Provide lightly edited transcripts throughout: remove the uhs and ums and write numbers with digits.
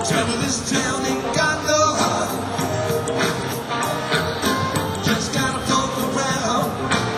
Tell me this town ain't got no heart. Just gotta poke around.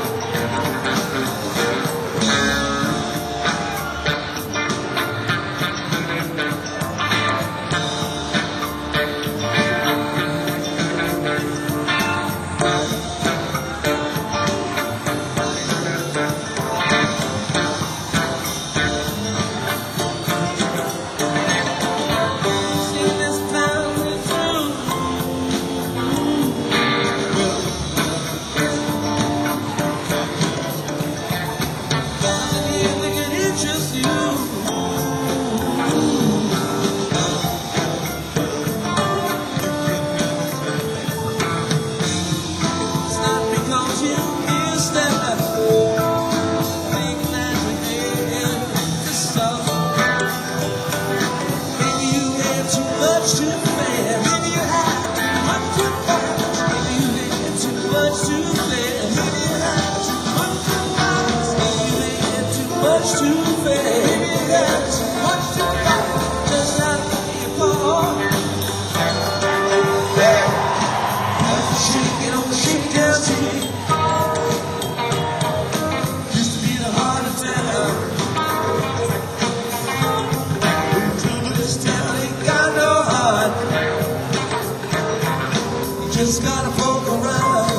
Too fast, what you got does not fall. Shaking on the shakedown street used to be the heart of town. But this town ain't got no heart. You just gotta poke around.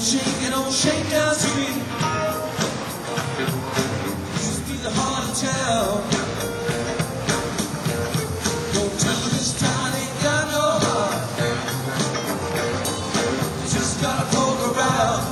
shaking on Shakedown Street. Used to be the heart of town. Don't tell me this town ain't got no heart. You just gotta poke around.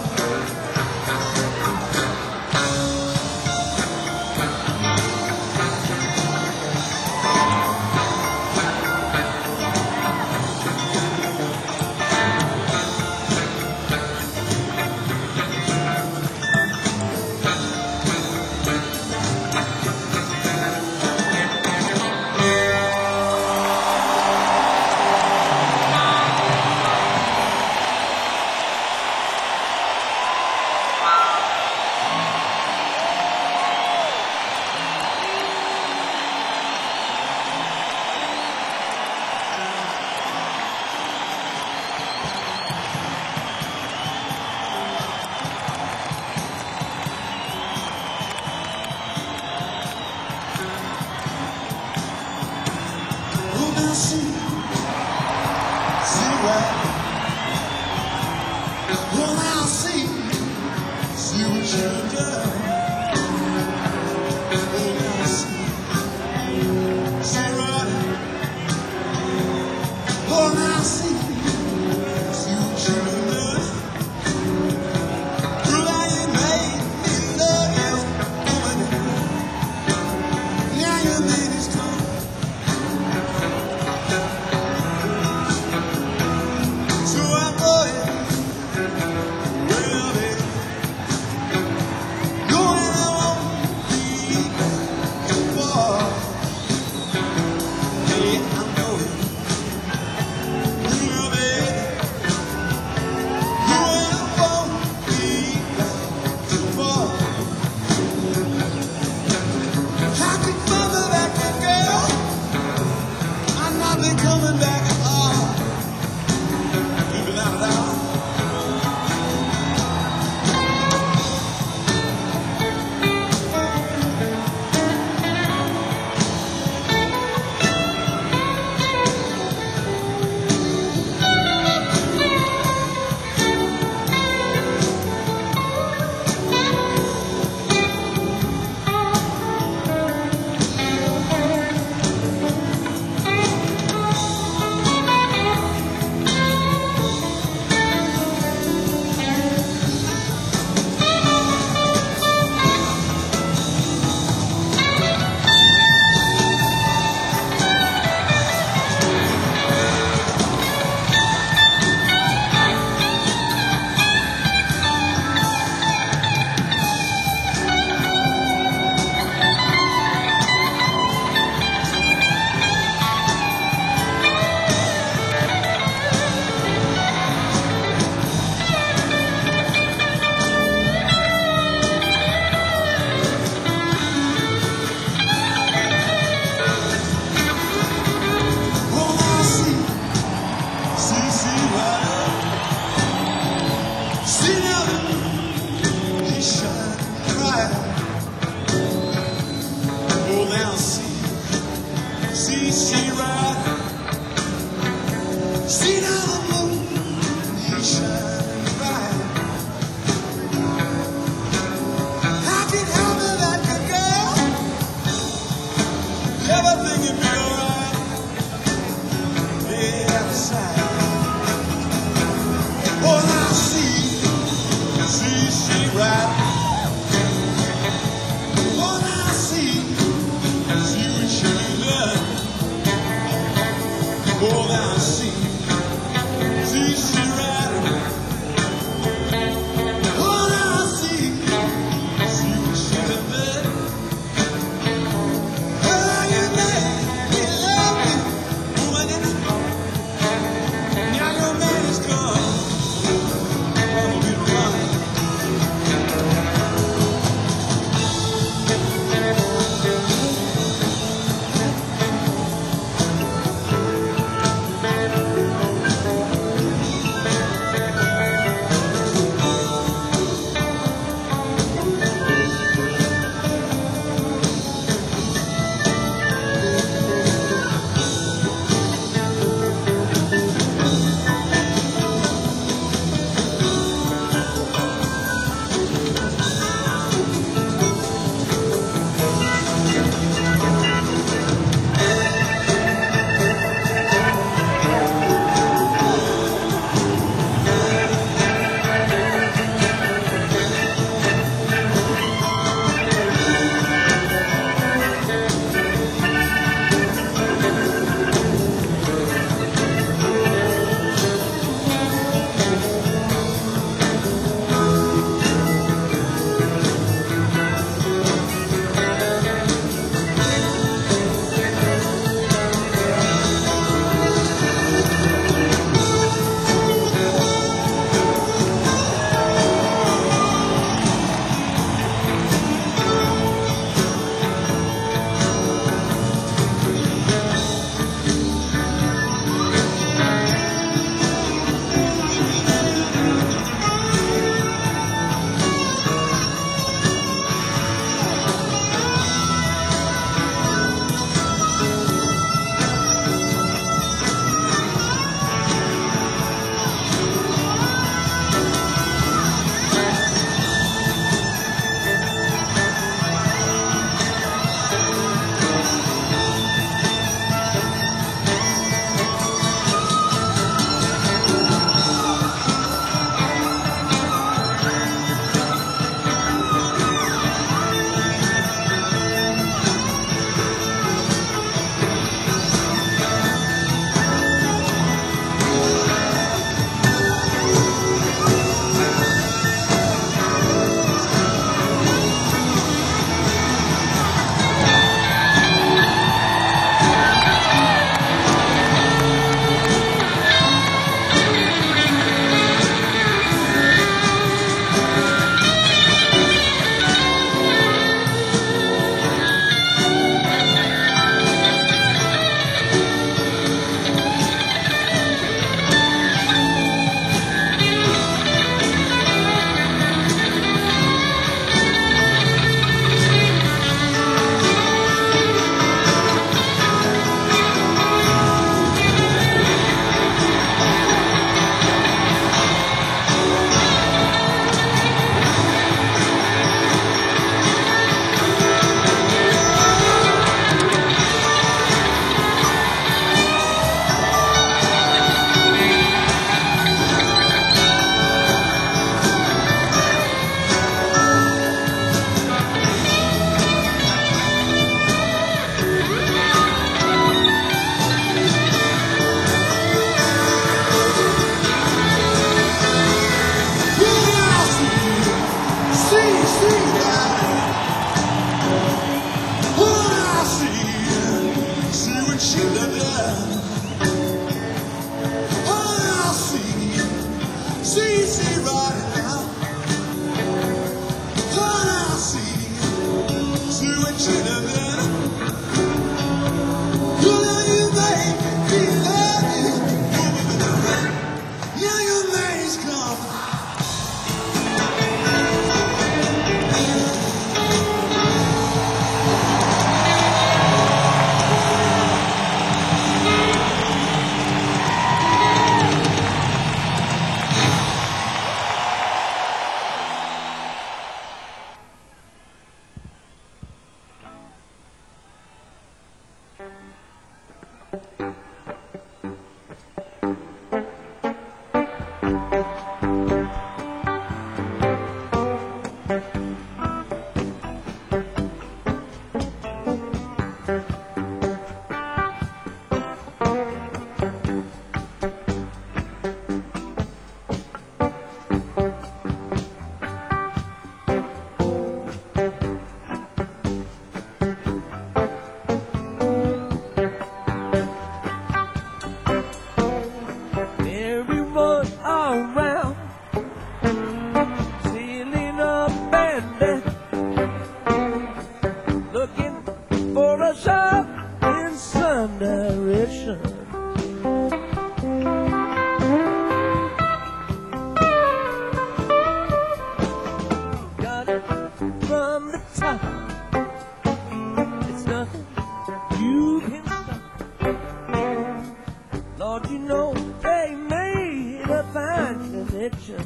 a fine connection.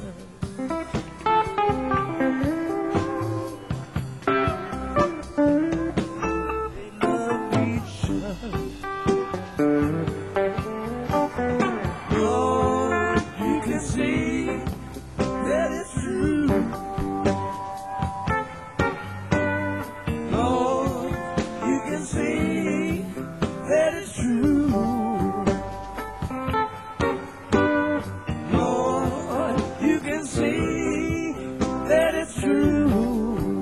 They love each other. Lord, you can see that it's true. Lord, you can see that it's true. Lord, you can see that it's true.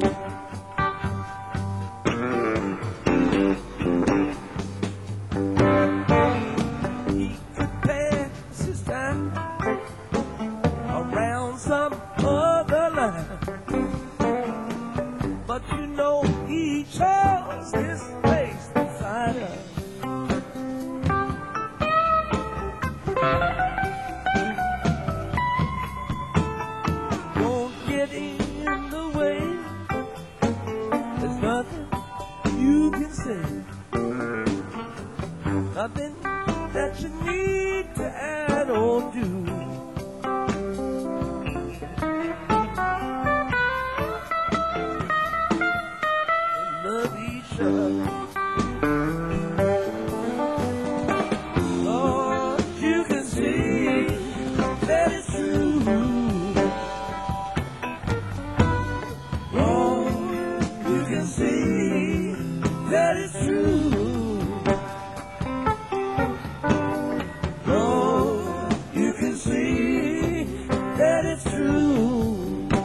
He could pass his time around some other line, but you know he chose this place beside us. Won't get in the way. There's nothing you can say, nothing that you need to add or do. Love each other. Lord, you can see that it's true. Lord, you can see that it's true. Lord, you can see that it's true.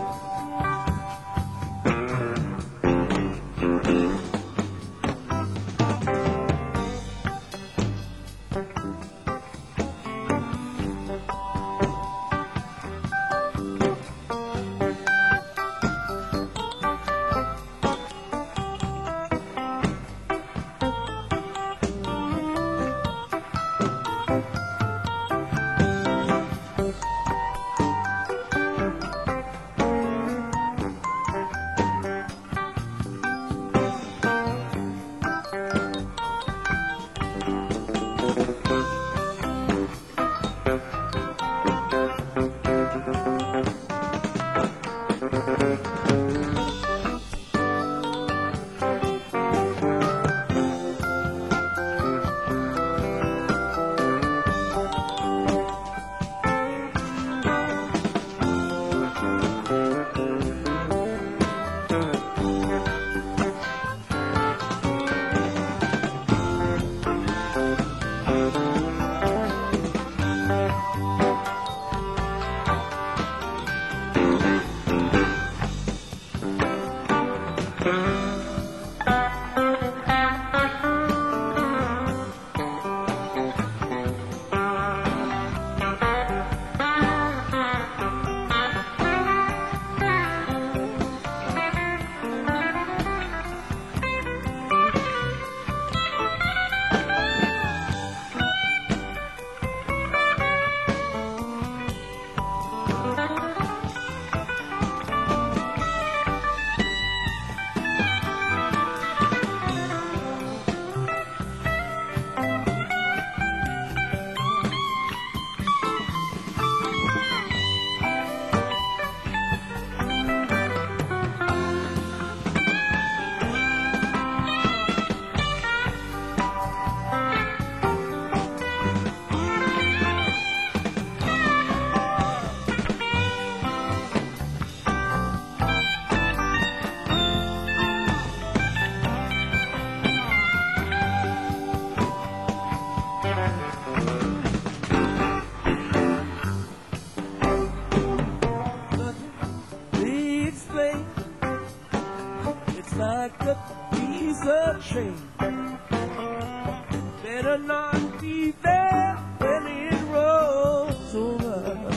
Like a piece of chain, better not be there when it rolls over.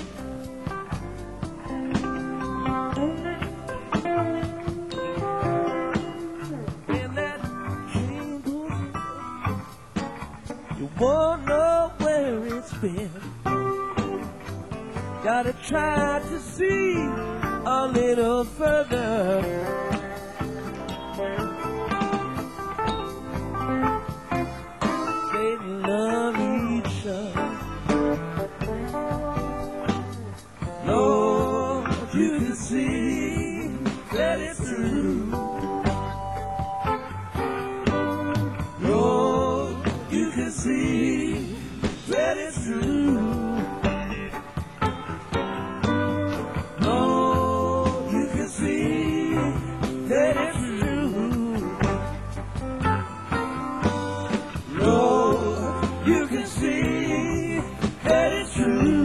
When that chain goes over, you won't know where it's been. Gotta try to see a little further. They love each other. can see that it's true. Lord, you can see that it's true. Lord, you can see that it's true. Lord, you can see that it's true.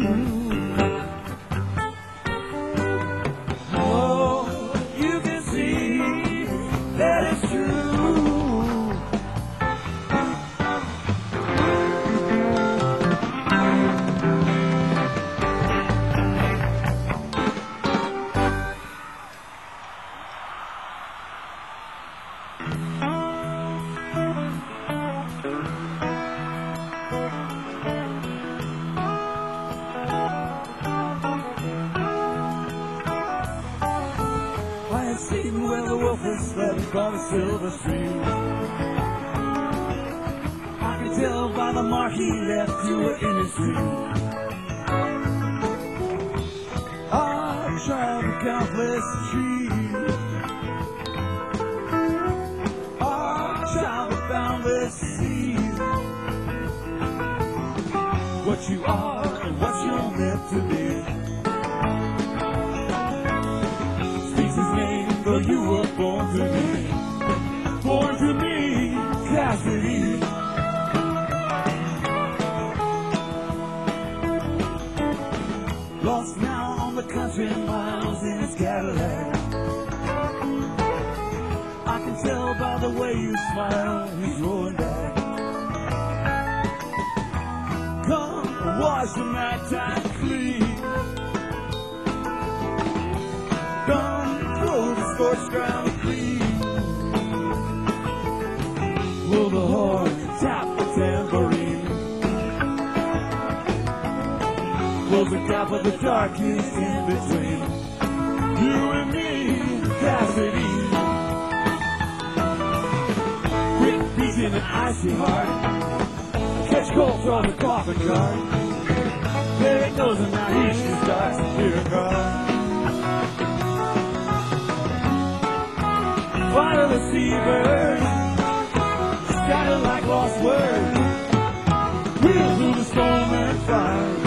Sitting where the wolf is slept by the silver stream. I can tell by the mark he left you were in his dream. I traveled countless trees. I traveled boundless seas. What you are and what you're meant to be. Though you were born to me, Cassidy. Lost now on the country miles in his Cadillac. I can tell by the way you smile, he's rolling back. Come wash the nighttime clean. Scorched ground clean. Blow the horn, tap the tambourine. Close the gap of the darkest in between you and me, Cassidy. Quick beating an icy heart. Catch cold from the coffin guard. There it goes and now here she starts to hear a cry. Fire the seabird, scattered like lost words, wheel through the storm and fire.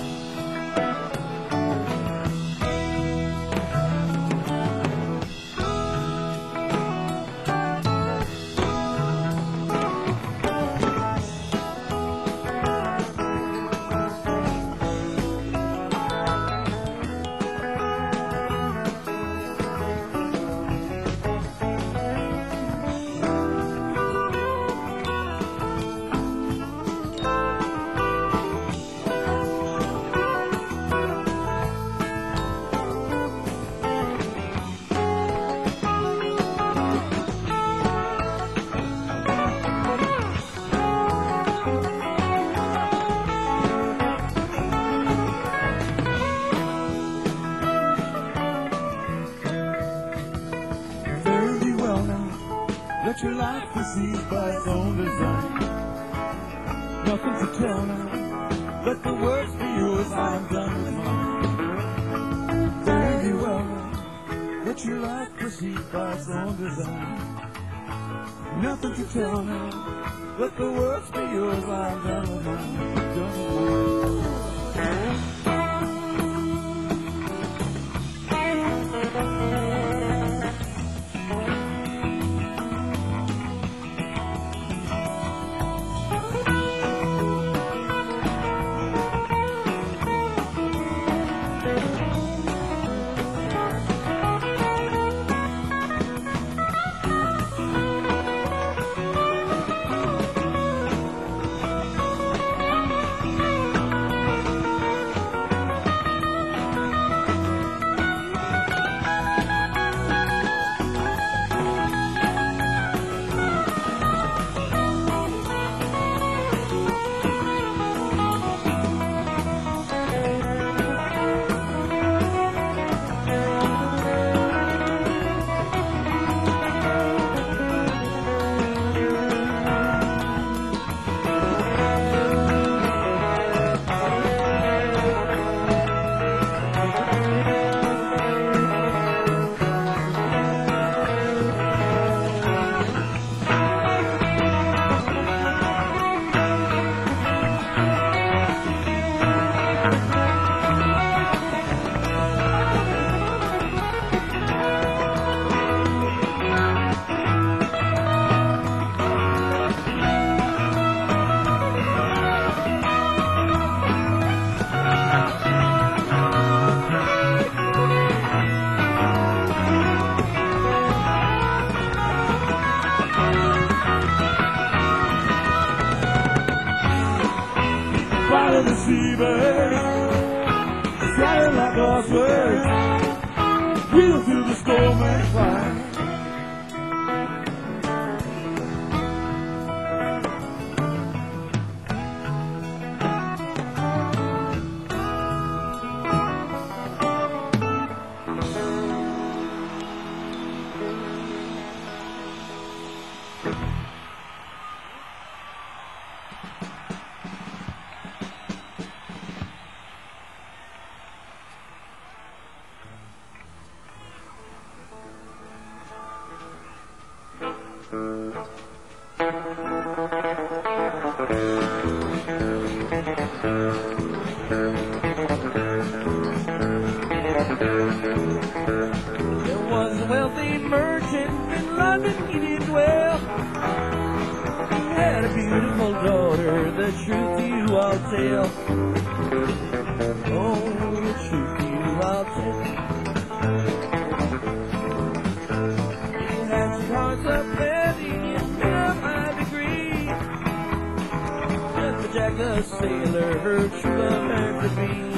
Let your life proceed by its own design. Nothing to tell now. Let the words be yours. I'm done with mine. Very well now. Let your life proceed by its own design. Nothing to tell now. Let the words be yours. I'm done with mine. Done with mine. crosswords, reel through the storm and climb. There was a wealthy merchant in London, he did well. He had a beautiful daughter, the truth to you I'll tell. Oh, the truth to you I'll tell. He had some hearts of plenty and a high degree. Just for Jack the sailor, her true love there could be.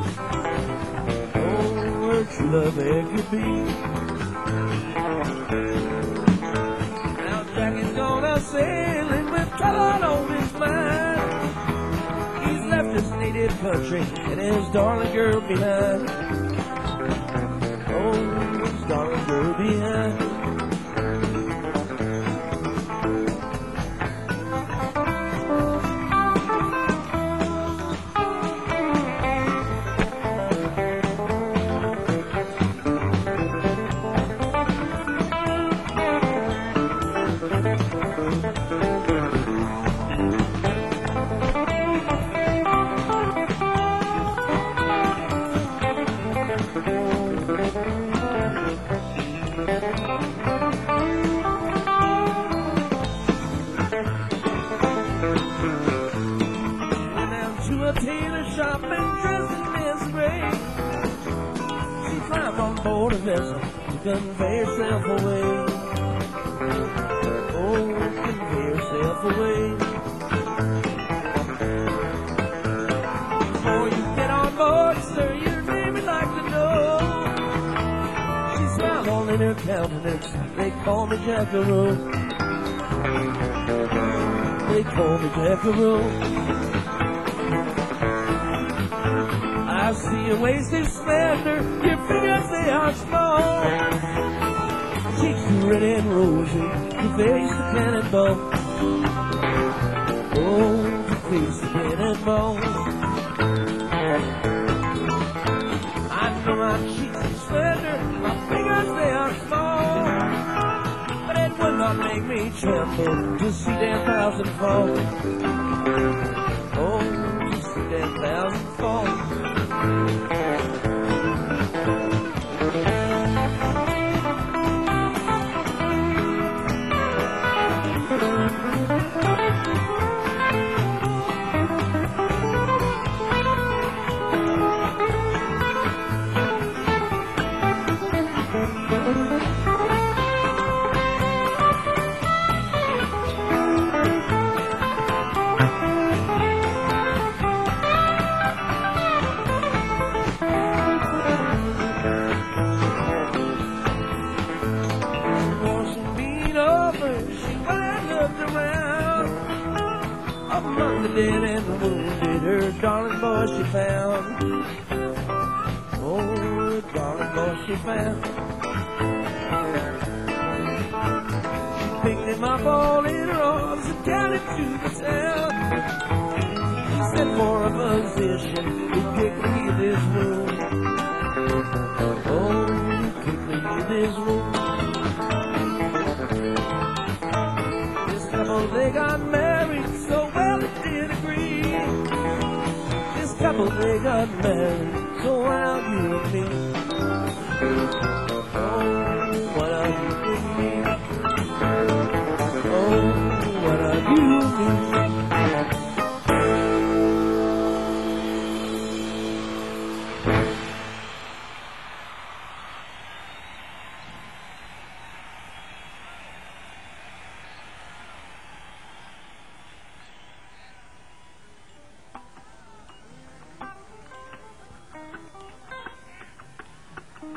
True love there could be. Now Jack is gonna sailing with trouble on his mind. He's left his native country and his darling girl behind. Oh, his darling girl behind. Tailor shop and dressed in men's gray. She climbed on board a vessel to convey herself away. Oh, convey herself away. Before you get on board, sir, your name I'd like to know. She smiled all in her countenance. They call me Jackaroo. They call me Jackaroo. I see your waist is slender, your fingers they are small. Cheeks are red and rosy, your face a cannonball. Oh, your face a cannonball. I know my cheeks are slender, my fingers they are small. But it would not make me tremble to see 10,000 fall. Oh, to see 10,000 fall. Among the dead and the wounded, her darling boy she found. Oh, her darling boy she found. She picked him up all in her arms and carried him to the town. She sent for a physician who quickly healed his wound. Oh, who quickly healed his wound. This couple, they got married so well it did agree. This couple, they got married so well you and me. Oh, what are you and me? Oh, what are you and me?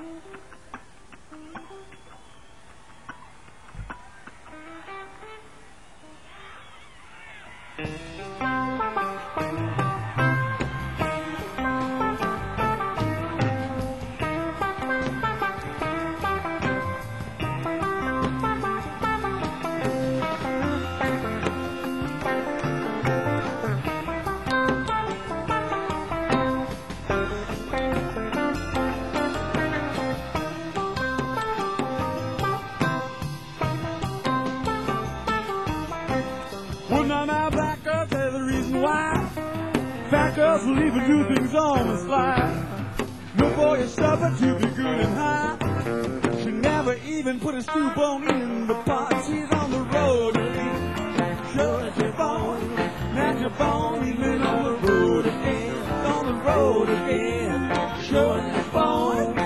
Well, now, black girls, there's the reason why. Fat girls will even do things on the slide. No boy is supper to be good and high. She never even put a stew bone in the pot. She's on the road again. Georgia born, Georgia born, even on the road again. On the road again. Georgia born.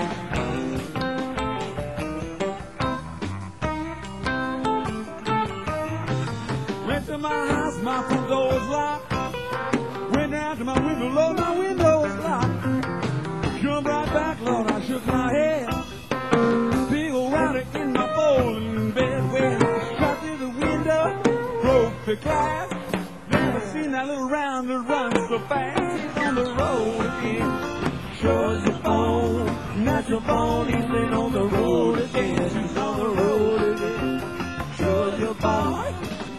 Went to my house, my front door was locked. Went down to my window, Lord, my window was locked. Jumped right back, Lord, I shook my head. Big old router in my folding bed. When I shot through the window, broke the glass. Never seen that little rounder run so fast. He's on the road again. Georgia born, natural born. He's been on the road again. He's on the road again. Georgia born.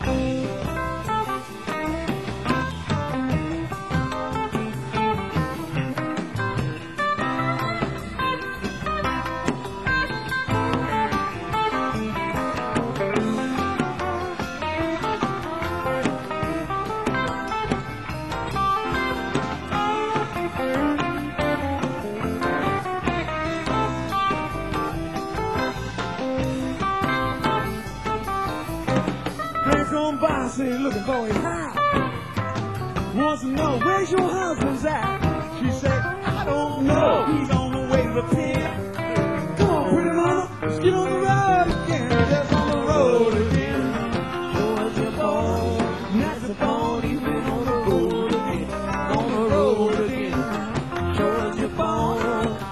Say, looking for his house. Wants to know where's your husband's at. She said, I don't know. He's on the way to the pen. Come on, pretty mama, let's get on the road again. Just on the road again. Georgia born, natural born. He's been on the road again. On the road again. Georgia born.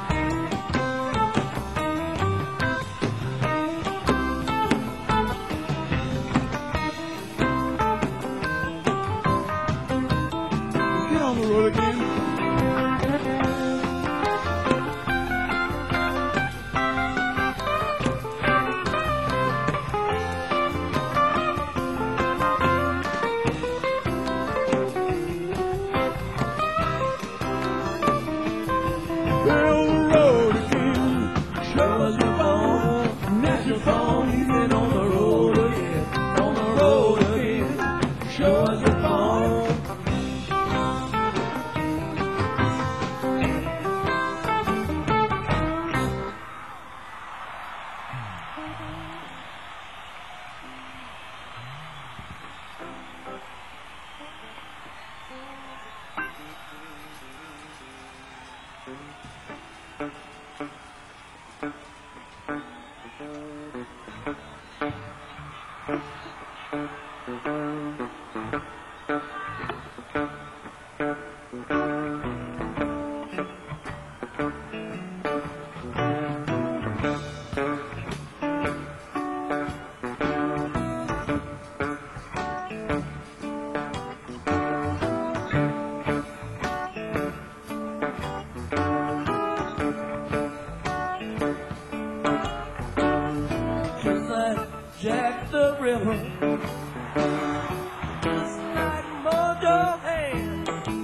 Jack the Ripper, just like Mojo Hand,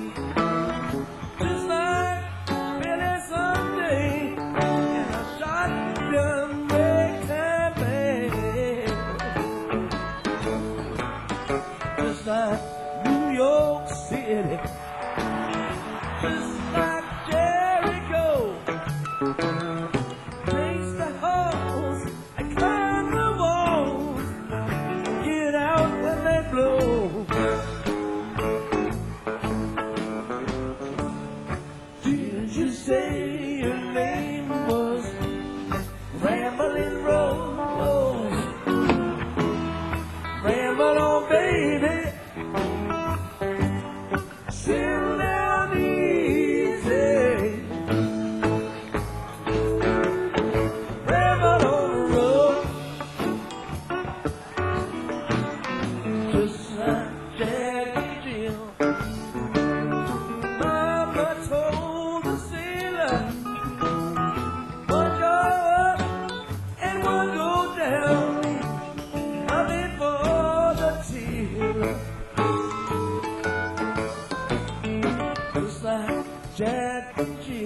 just like Billy Sunday, and a shotgun ragtime band, just like New York City, just like Jericho, takes the halls and climb the walls, get out when they blow. Did you say your name was Ramblin' Rose? Ramble on, baby. Sit down easy.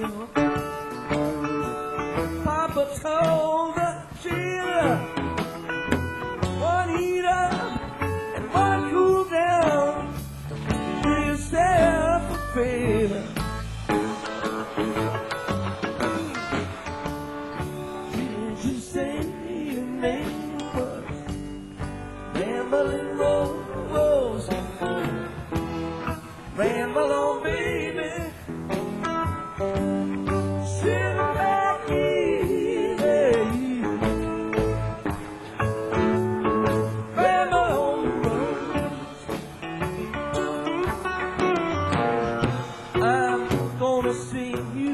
Papa told the children, one heat up and one cool down. Do yourself a favor. Did you say your name was Rambling Rose? Ramble on, baby. Sit back easy. Ramble on, Rose. I'm gonna sing you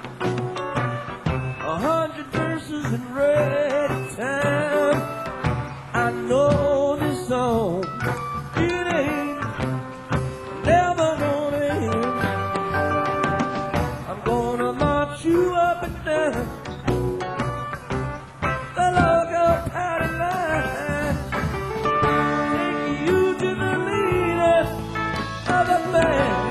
100 verses in ragtime. I know this song, it ain't never gonna end. I'm gonna march you up and down the local party line, take you to the leader of the band.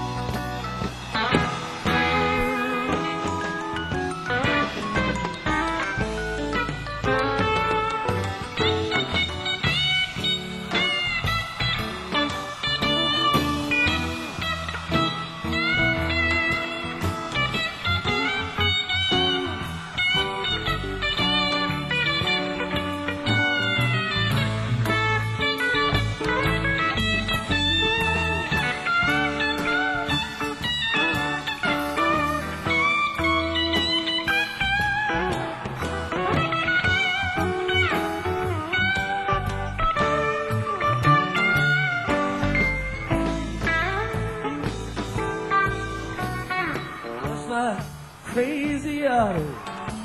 Just like crazy otters,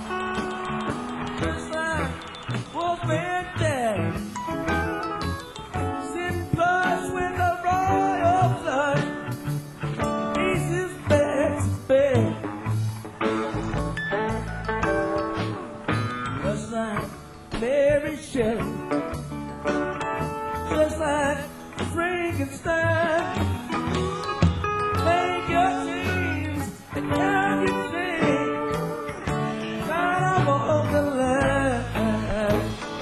just like Wolfman Jack, sitting flush with the royal flush, aces back to back. Just like Mary Shelley, just like Frankenstein. Make your dreams and now you think right up on the line.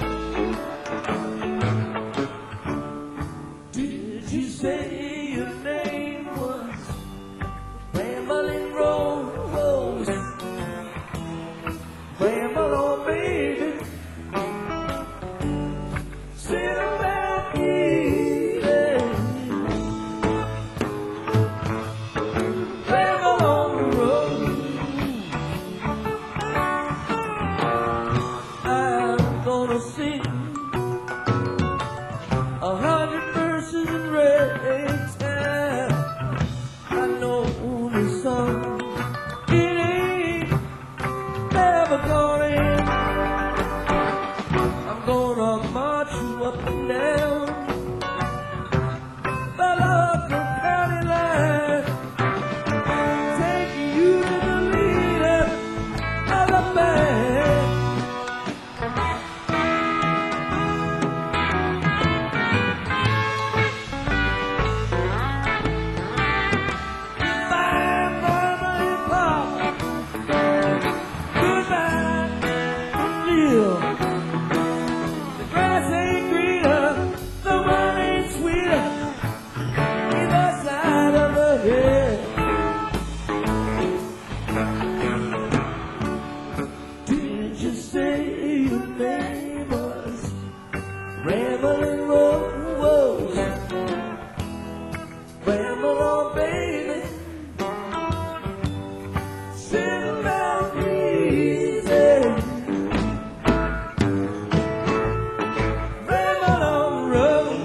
Did you say your name was Rambling Rose? Ramble on, baby. Sit back easy. Ramble on the road. I'm gonna sing 100 verses in ragtime. I know this song, it ain't never gonna end. I'm gonna march you up and down the local county line, take you to the leader of the band. Bye, mama and papa. Goodbye, Neil. The grass ain't greener, the wine ain't sweeter, either side of the hill. Did you say your name was Rambling Rose? Ramble on, baby. Sit down easy. Ramble on the road.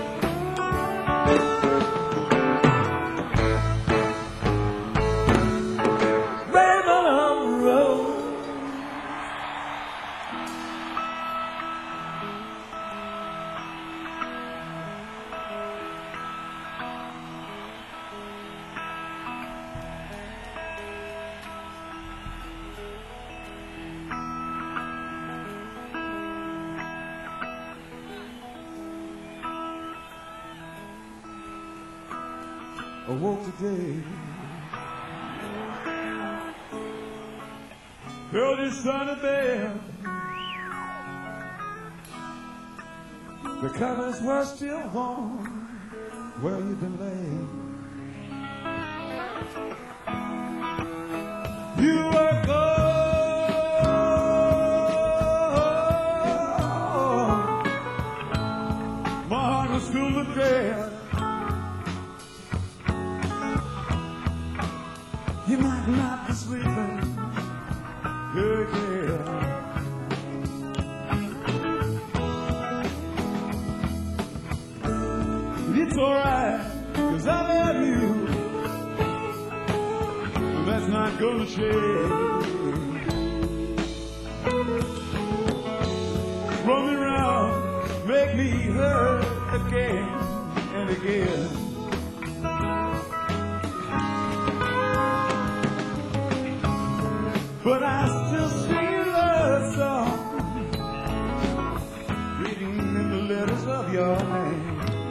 Ramble on the road. I woke today Held his son to bed. The covers were still warm where you'd been laid. You were gone. My heart was filled with dread. You might not be sleeping again. It's alright, 'cause I love you. But that's not gonna change. Roll me round, make me hurt again and again. But I still sing love songs, reading in the letters of your name.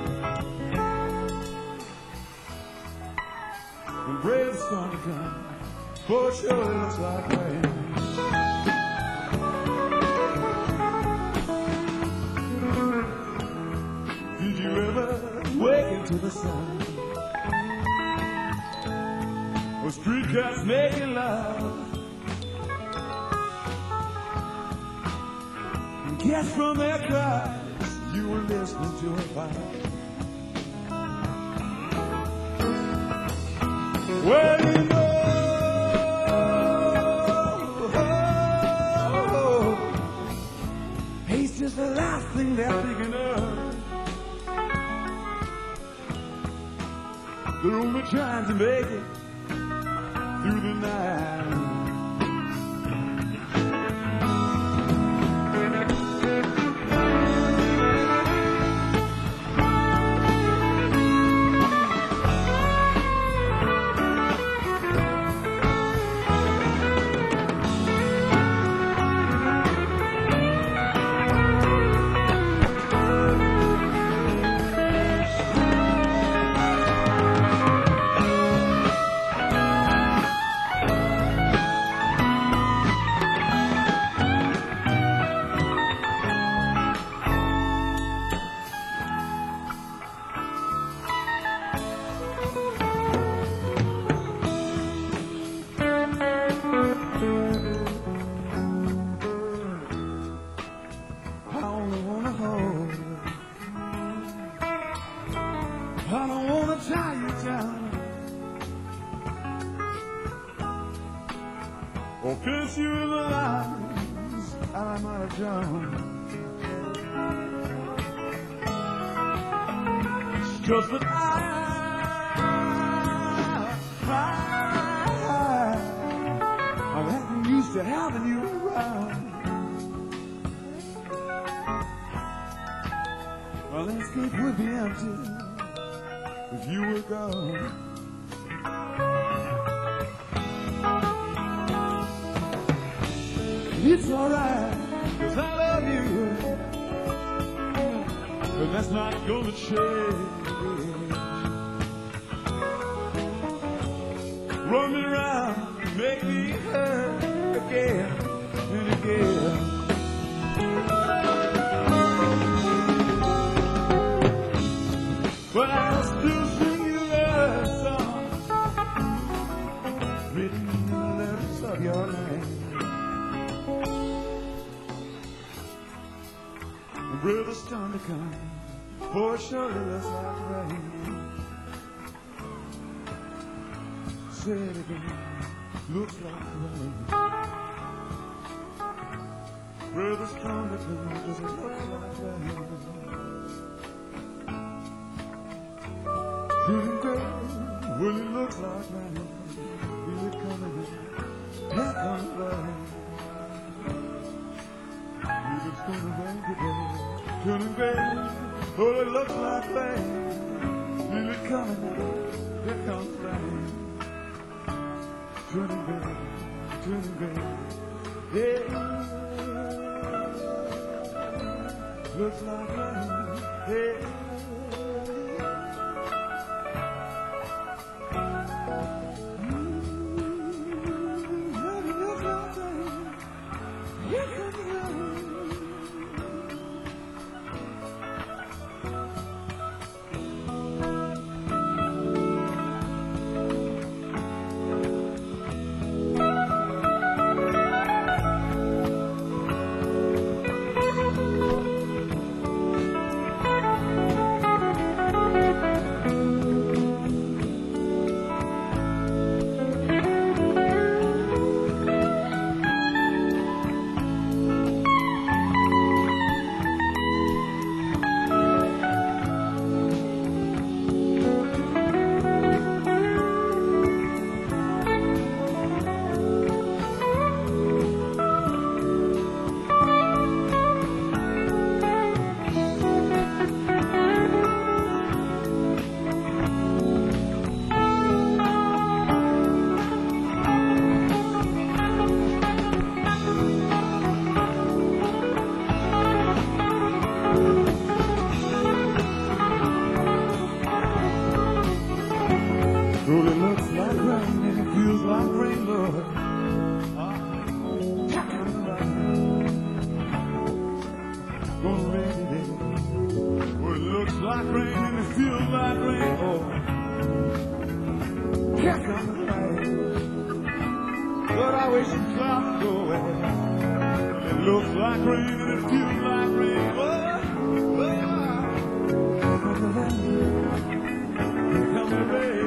When brave sun comes, for sure it looks like rain. Did you ever wake into the sun? Or street cats making love? And guess from their cries you were listening to a fire. Well, you know, hate's just the last thing they're thinking of. They're only trying to make it through the night. I don't wanna tie you down or kiss you in the lines I might have done. It's just that I'm getting used to having you around. My landscape would be empty if you were gone. It's alright, 'cause I love you, but that's not gonna change. Run me round, make me hurt again and again. But I'll still sing you love songs written in the letters of your name. And brother, storm to come, for surely looks like rain. Say it again, looks like rain. Brother, storm to come, does it look like rain? Pretty girl, well it looks like rain. Feel it coming in, here comes rain. Feel it's gonna rain today. Turning gray, well it looks like rain. Feel it coming in, here comes rain. Turning gray, yeah. Looks like rain, yeah. but I wish you'd stop going. It looks like rain and it feels like rain. Oh, here comes the rain.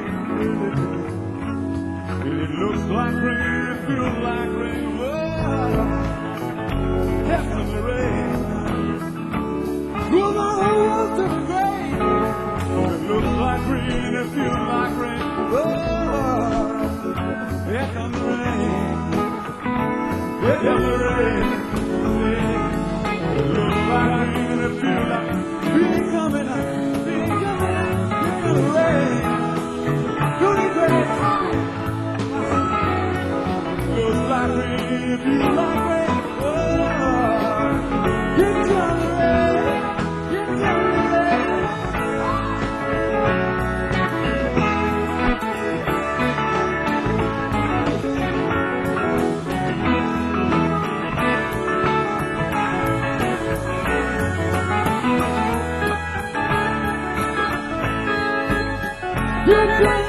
It looks like rain and it feels like rain. Oh, here comes the rain. Through my whole world to the grave. It looks like rain and it feels like rain. Oh, here comes the rain. Here comes the rain. It looks like rain and it feels like rain coming up. Rain coming up. Here comes the rain. Through the grave. Looks like rain and it feels like rain. Oh, here comes the rain. Here comes the rain. Here comes the rain.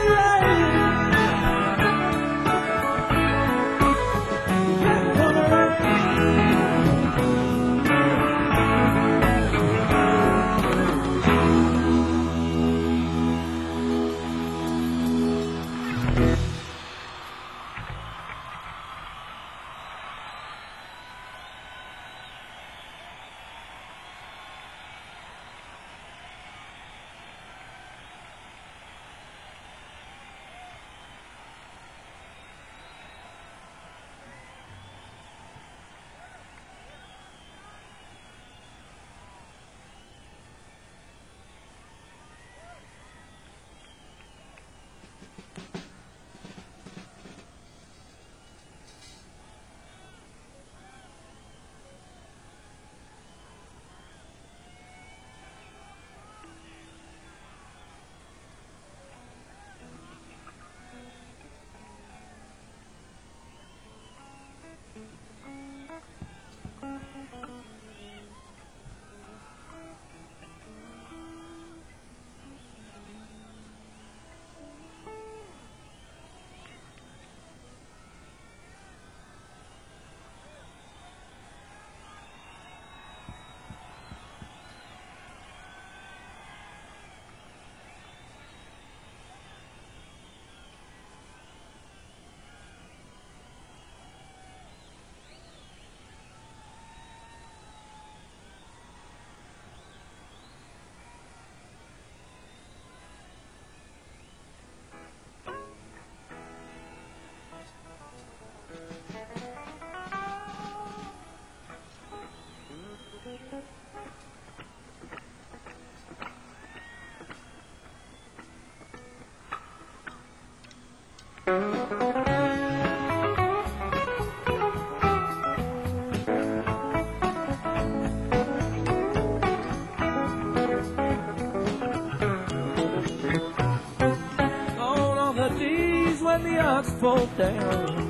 Fall down,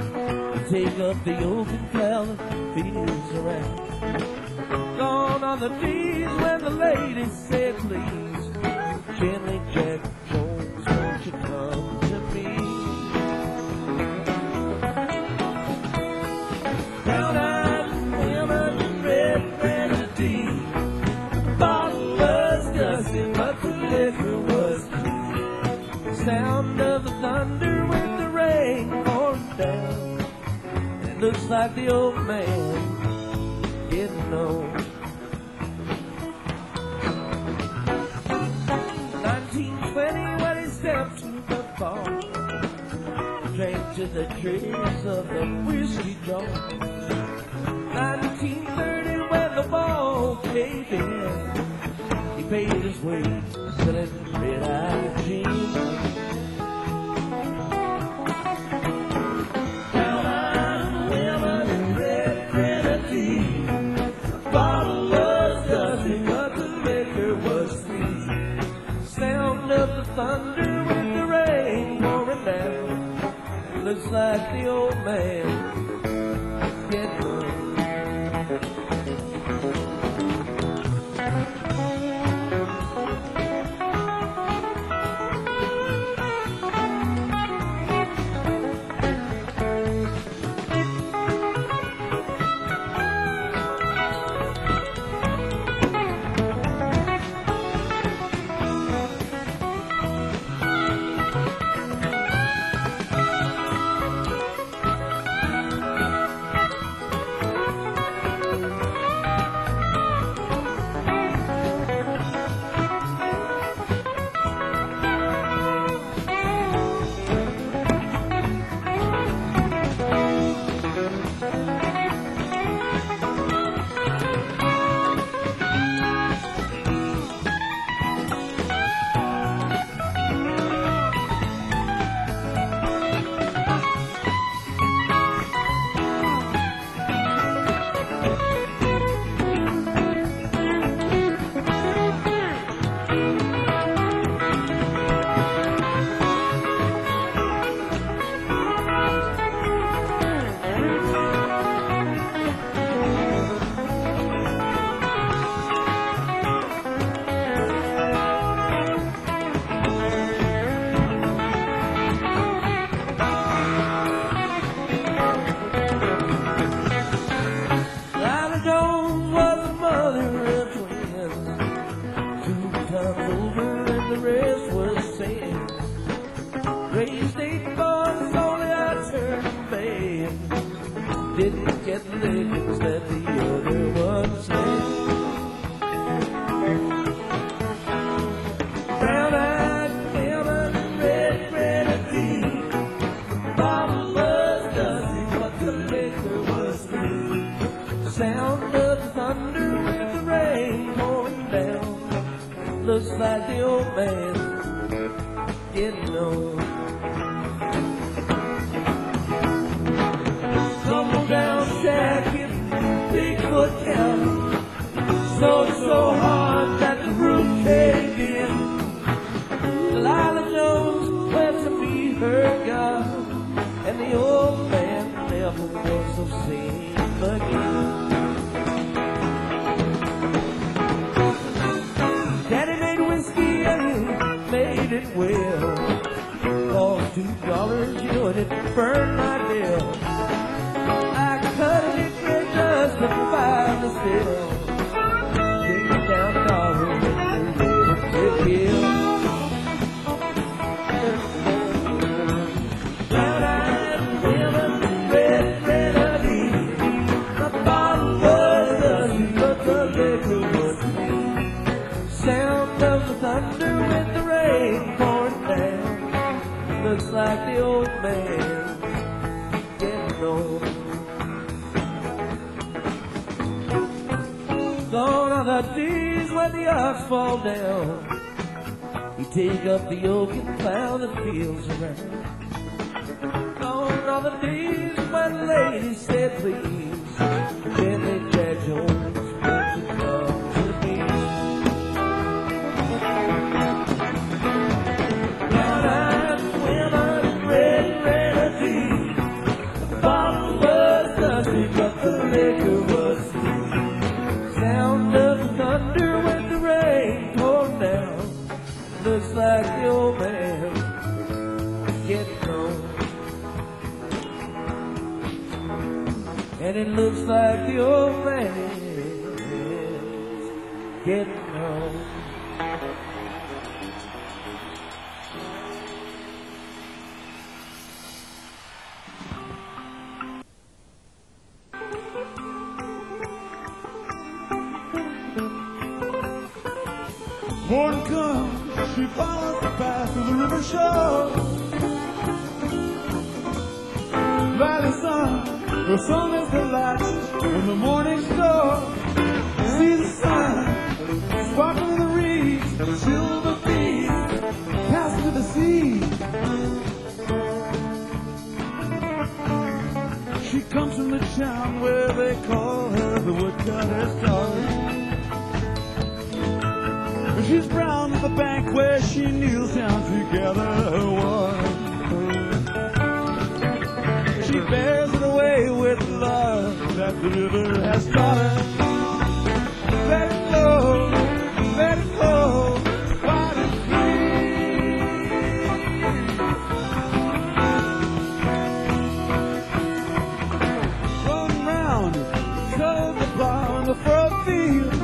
take up the open plow that feels around. Gone are the days when the ladies said, please, gently Jack Jones, won't you come to me? Brown-eyed women in red grenadine, the bottle was dusty, but the liquor was clean. The sound of the thunder pouring down. It looks like the old man getting old. 1920 when he stepped to the bar, drank to the trace of the whiskey jar. 1930 when the ball caved in, he paid his way selling red-eyed jeans. Thunder with the rain pouring down. Looks like the old man getting old. didn't get the lickings that the other ones had. Brown-eyed women and red grenadine. The bottle was dusty, but the liquor was clean. Sound of thunder with the rain pouring down. Looks like the old man getting old. Tumble down jacket, Bigfoot County. So hard that the roof caved in. Lila Jones went to meet her God, and the old man never was the same again. Daddy made whiskey and he made it well. Cost $2, you know, and it burned my bill. I cut it in just to find the still. Bring down dollars and it kill. Brown-eyed women, red grenadine. The bottle was dusty, but the liquor was clean. Sound of the thunder with the rain pouring down. Looks like the old man getting old. Gone are the days when the ox fall down. You take up the yoke and plow the fields around. Gone are the days when the ladies said please. Then they dragged Jones back to come to the beach. Brown-eyed women, red grenadine. The bottle was dusty, but the liquor was sweet. Sound of the thunder when the rain poured down. Looks like the old man getting old. And it looks like the old man is getting old. Morning comes, she follows the path to the river shore. Valley sun, the sun is the light in the morning store. See the sun, sparkling the reeds, the silver beads, pass to the sea. She comes from the town where they call her the woodcutter's daughter. She's brown at the bank where she kneels down together one. She bears it away with love that the river has taught her. Let it go, let it go, wild and free. Rolling round, so the plow in the furrowed field.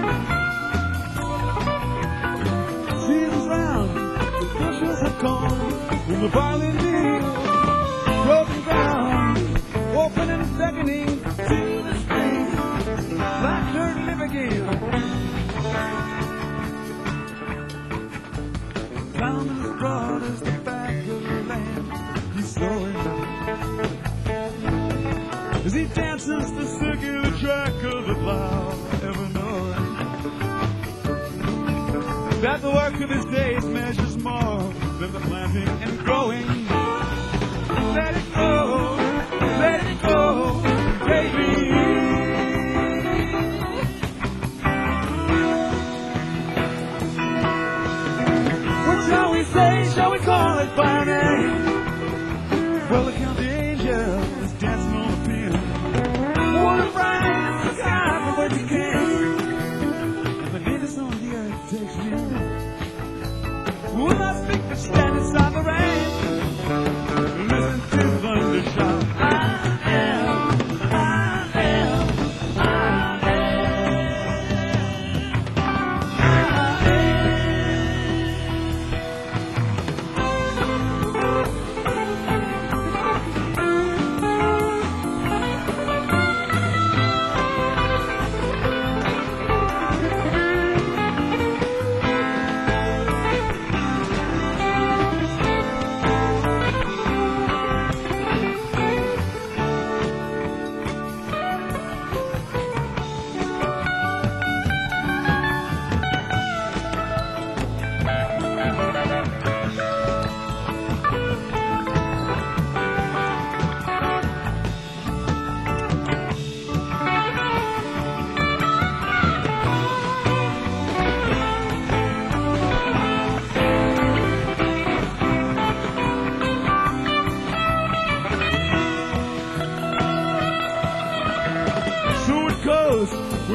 In the barley field, broken ground, open and beckoning to the street, like her to live again. Down as broad as the back of the land, he's slowing as he dances the circular track of the plow, ever knowing that the work of his days measures more than the planting and growing. Let it go, baby. What shall we say? Shall we call it by name? Well, the county angel is dancing on the pier. What a bright is the sky from where you came. And the latest on the earth takes me. Will I speak but stand inside the rain?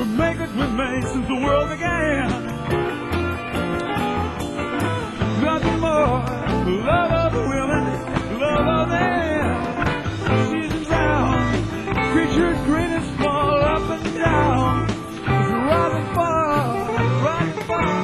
make it with me since the world began. Nothing more, love of the women, love of the men. Seasons out, creatures great and small, up and down. It's rising far, rising far.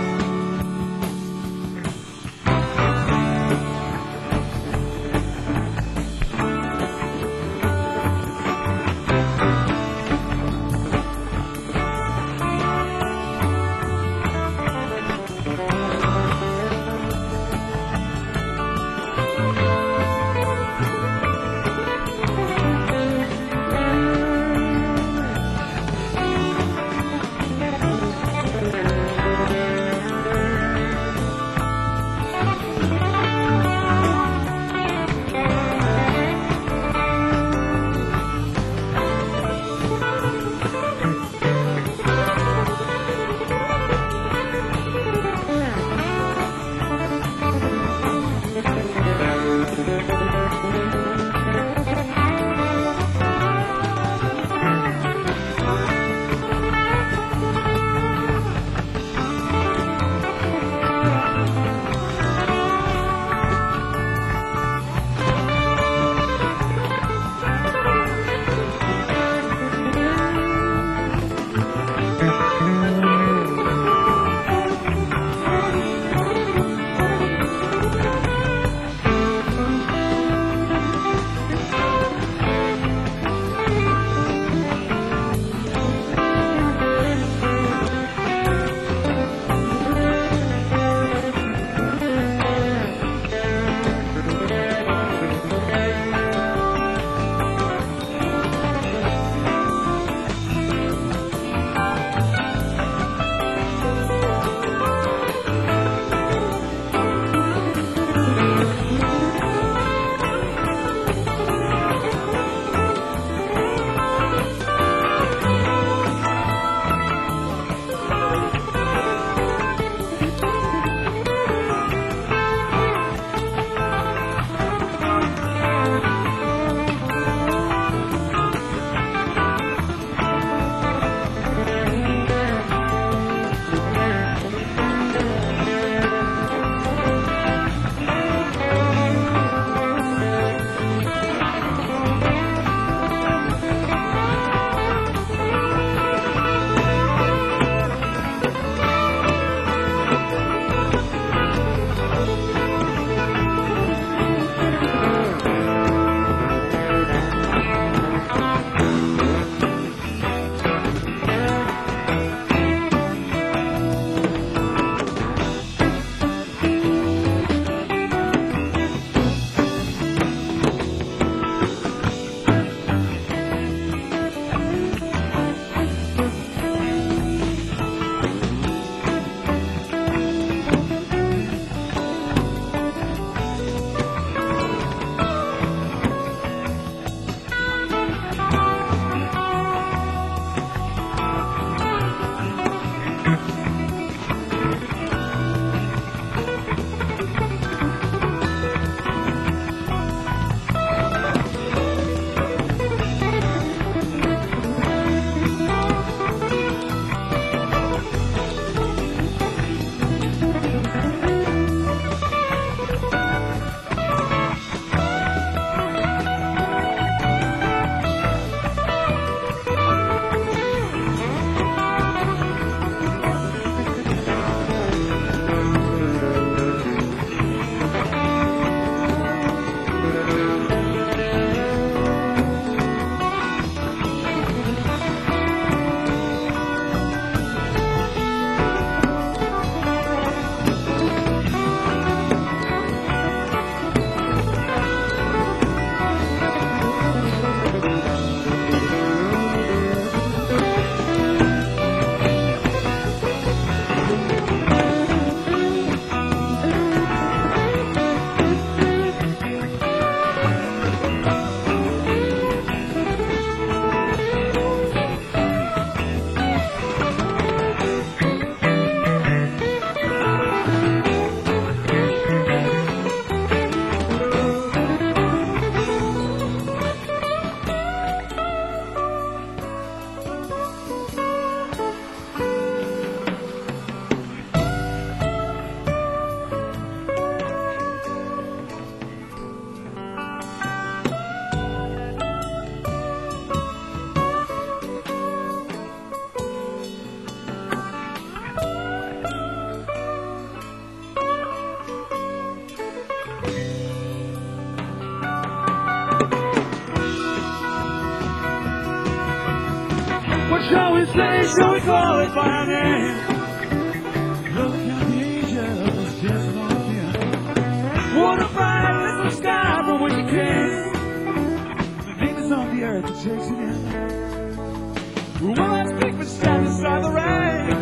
shall we say, shall we call it by name? Look at the angels dancing on the piano. What a bright little sky from which you came. The demons on the earth are chasing you. Well, I speak for stand beside the rain.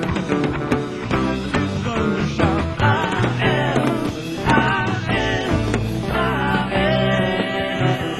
Gonna shout, I am, I am, I am.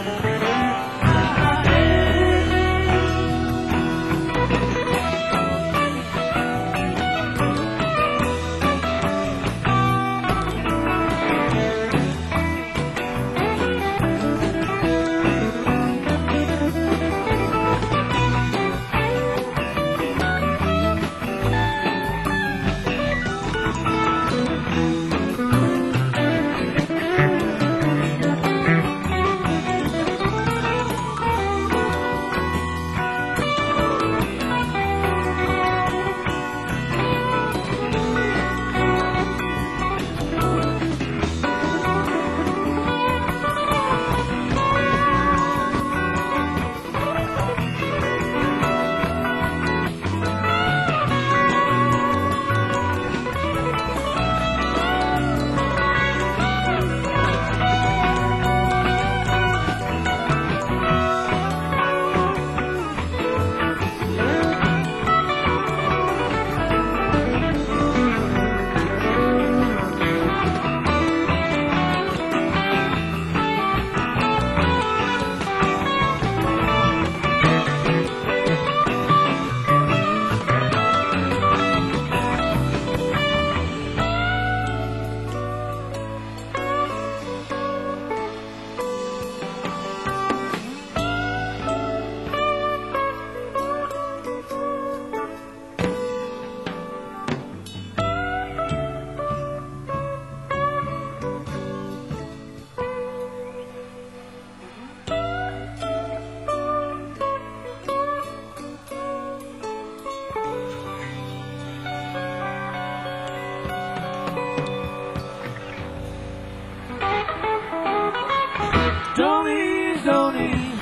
Don't ease, don't ease,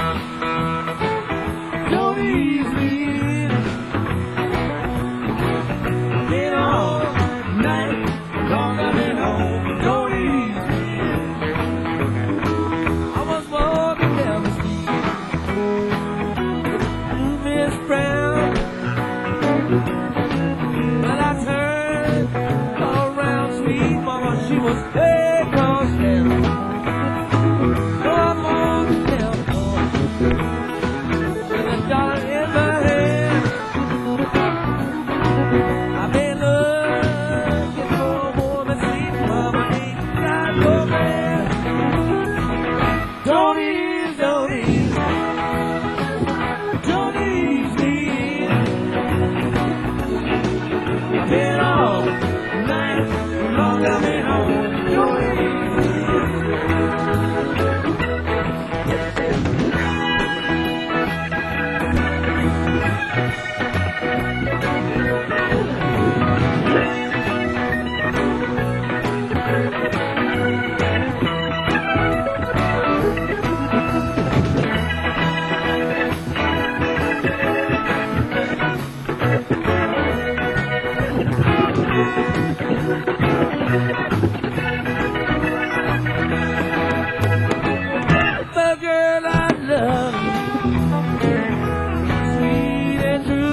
don't ease me. Been all night long, I've been home. Don't ease me. I was walking down the street, Miss Brown. When I turned around, sweet mama, she was head across town. The girl I love, sweet and true.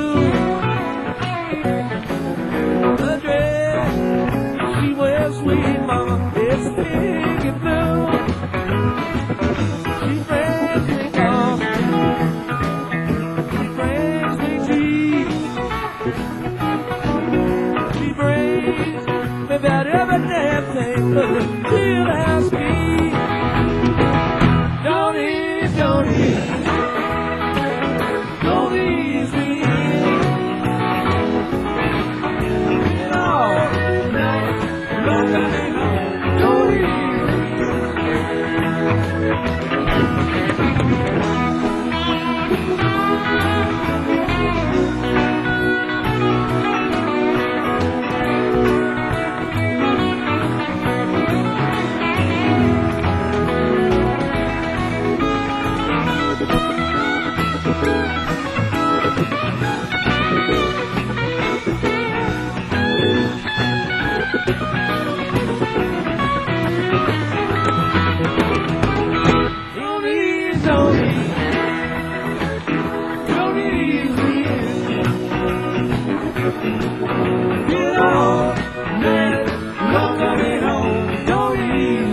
Get all night long coming home. Don't ease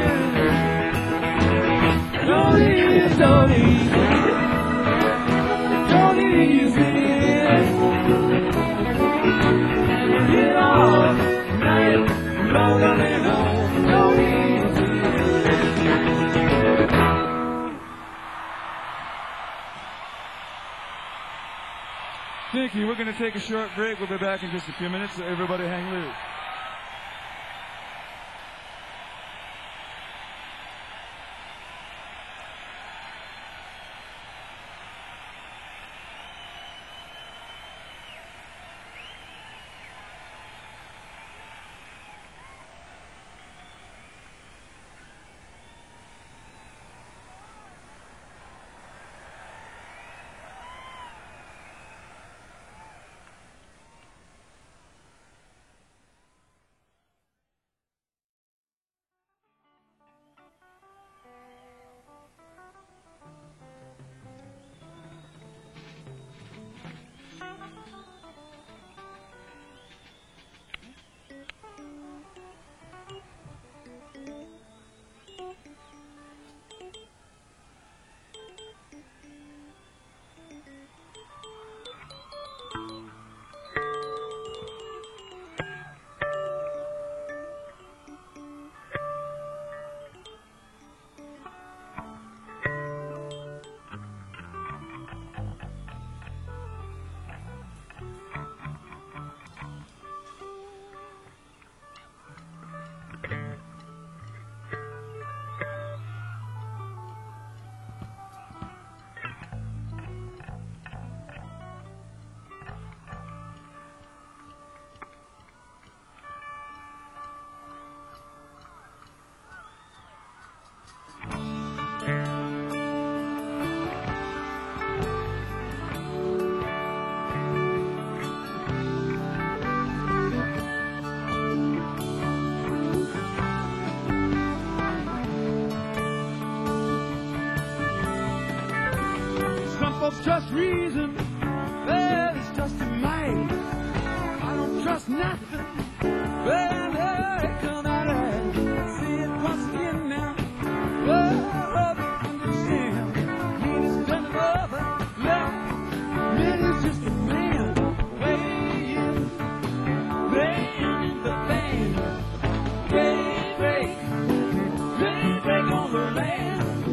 it. Don't ease, don't ease it. Don't ease it. Get all night long coming home. Don't ease it. Thank you. We're going to take a short break. We'll be back in just a few minutes, so everybody hang loose. Trust reason, well, it's just a light. I don't trust nothing. Well, hey, come out and see it once again now. Well, understand, mean is done over. Love, man is just a man. Playing in the band. Daybreak on the land.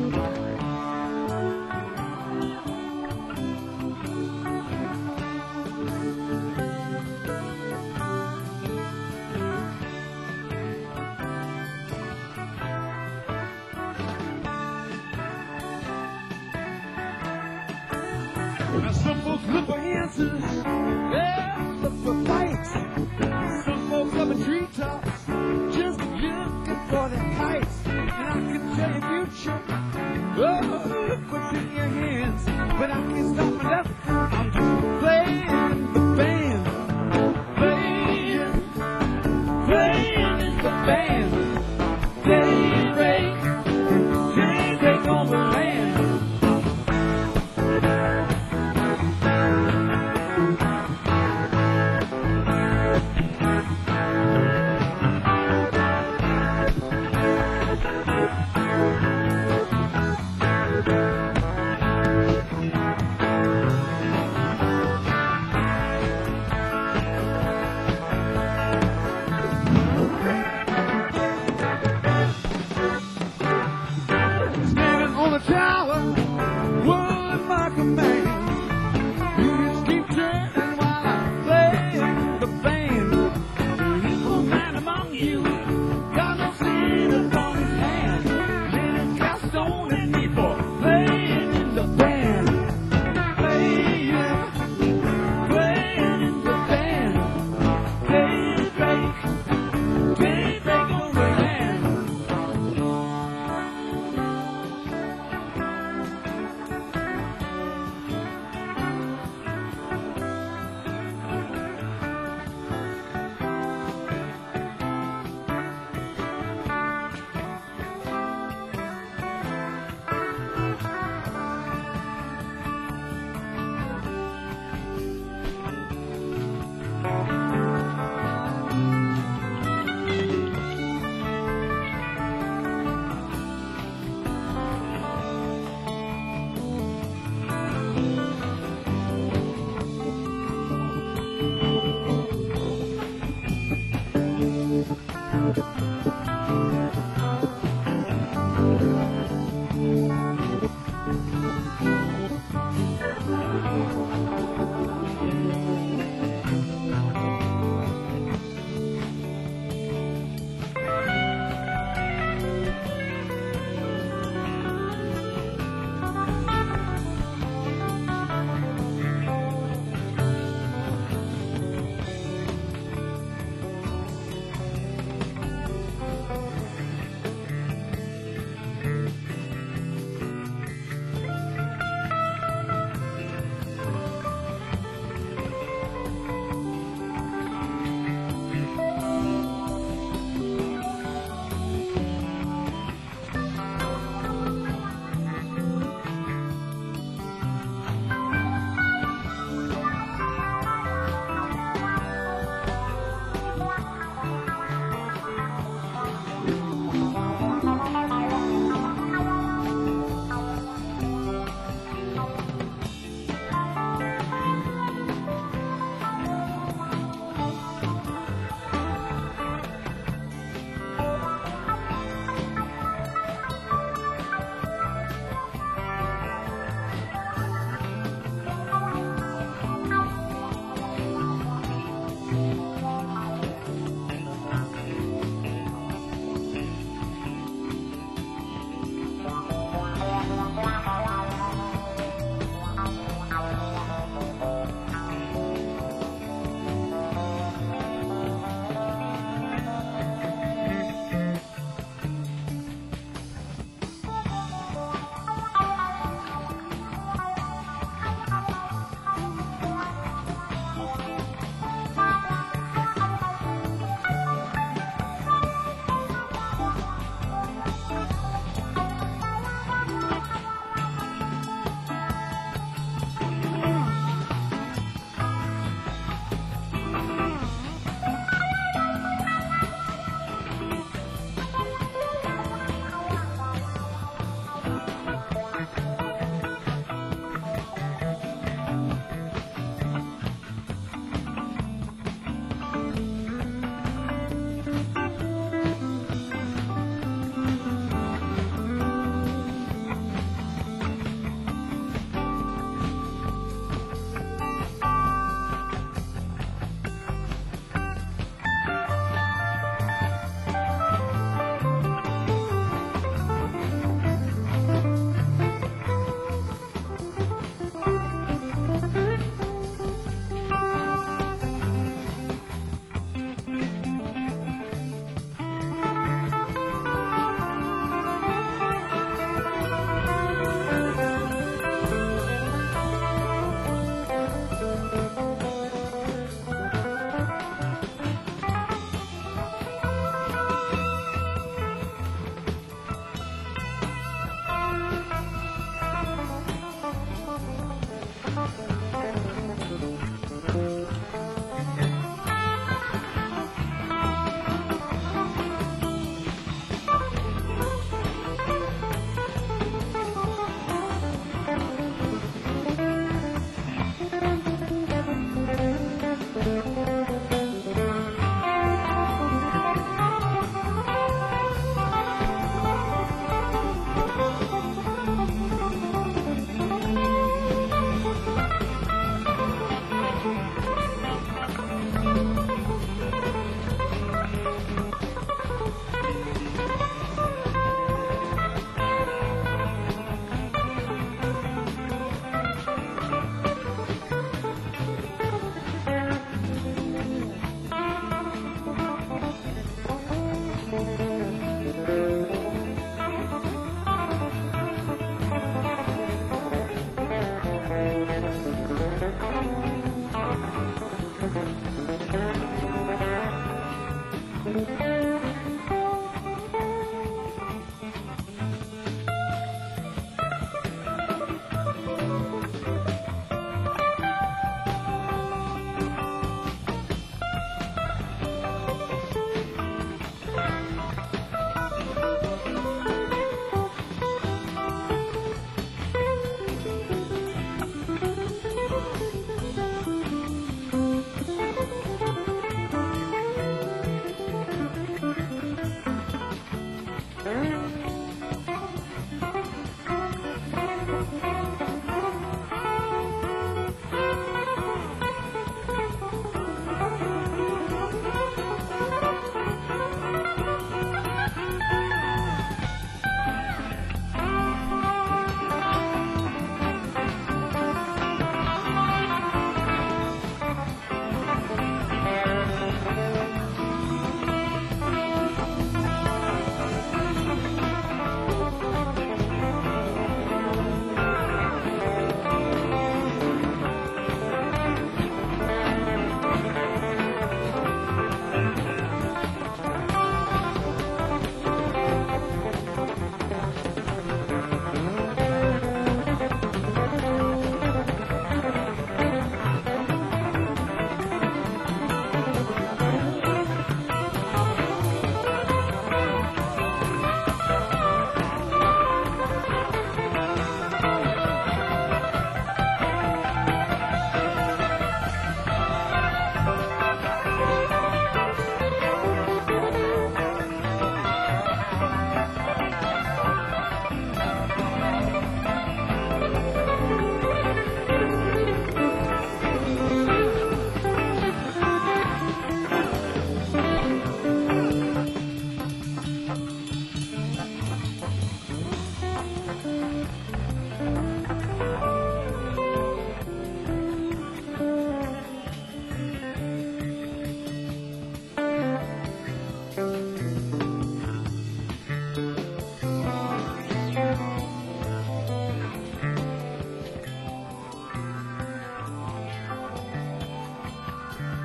Now some folks look for answers, yeah, look for fights. Some folks up in treetops, just looking for their heights. And I can tell you future, oh, look what's in your hands. But I can't stop myself, I'm just playing the band. Playing in the band. Daybreak on the land.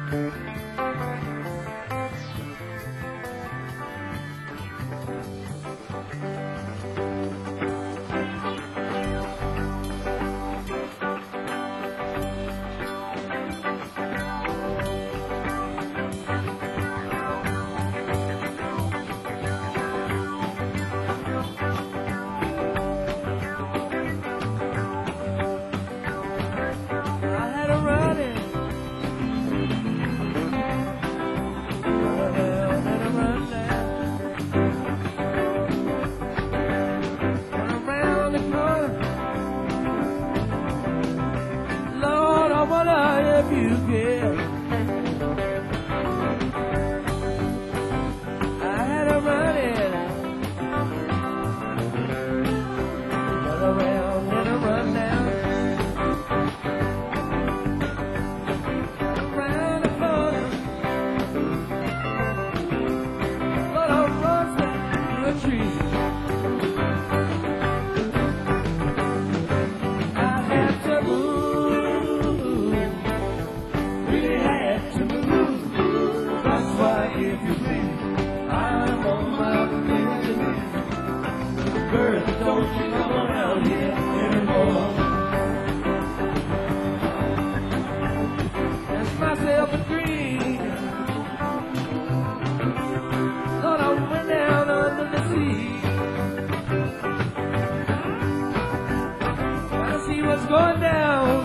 Going down,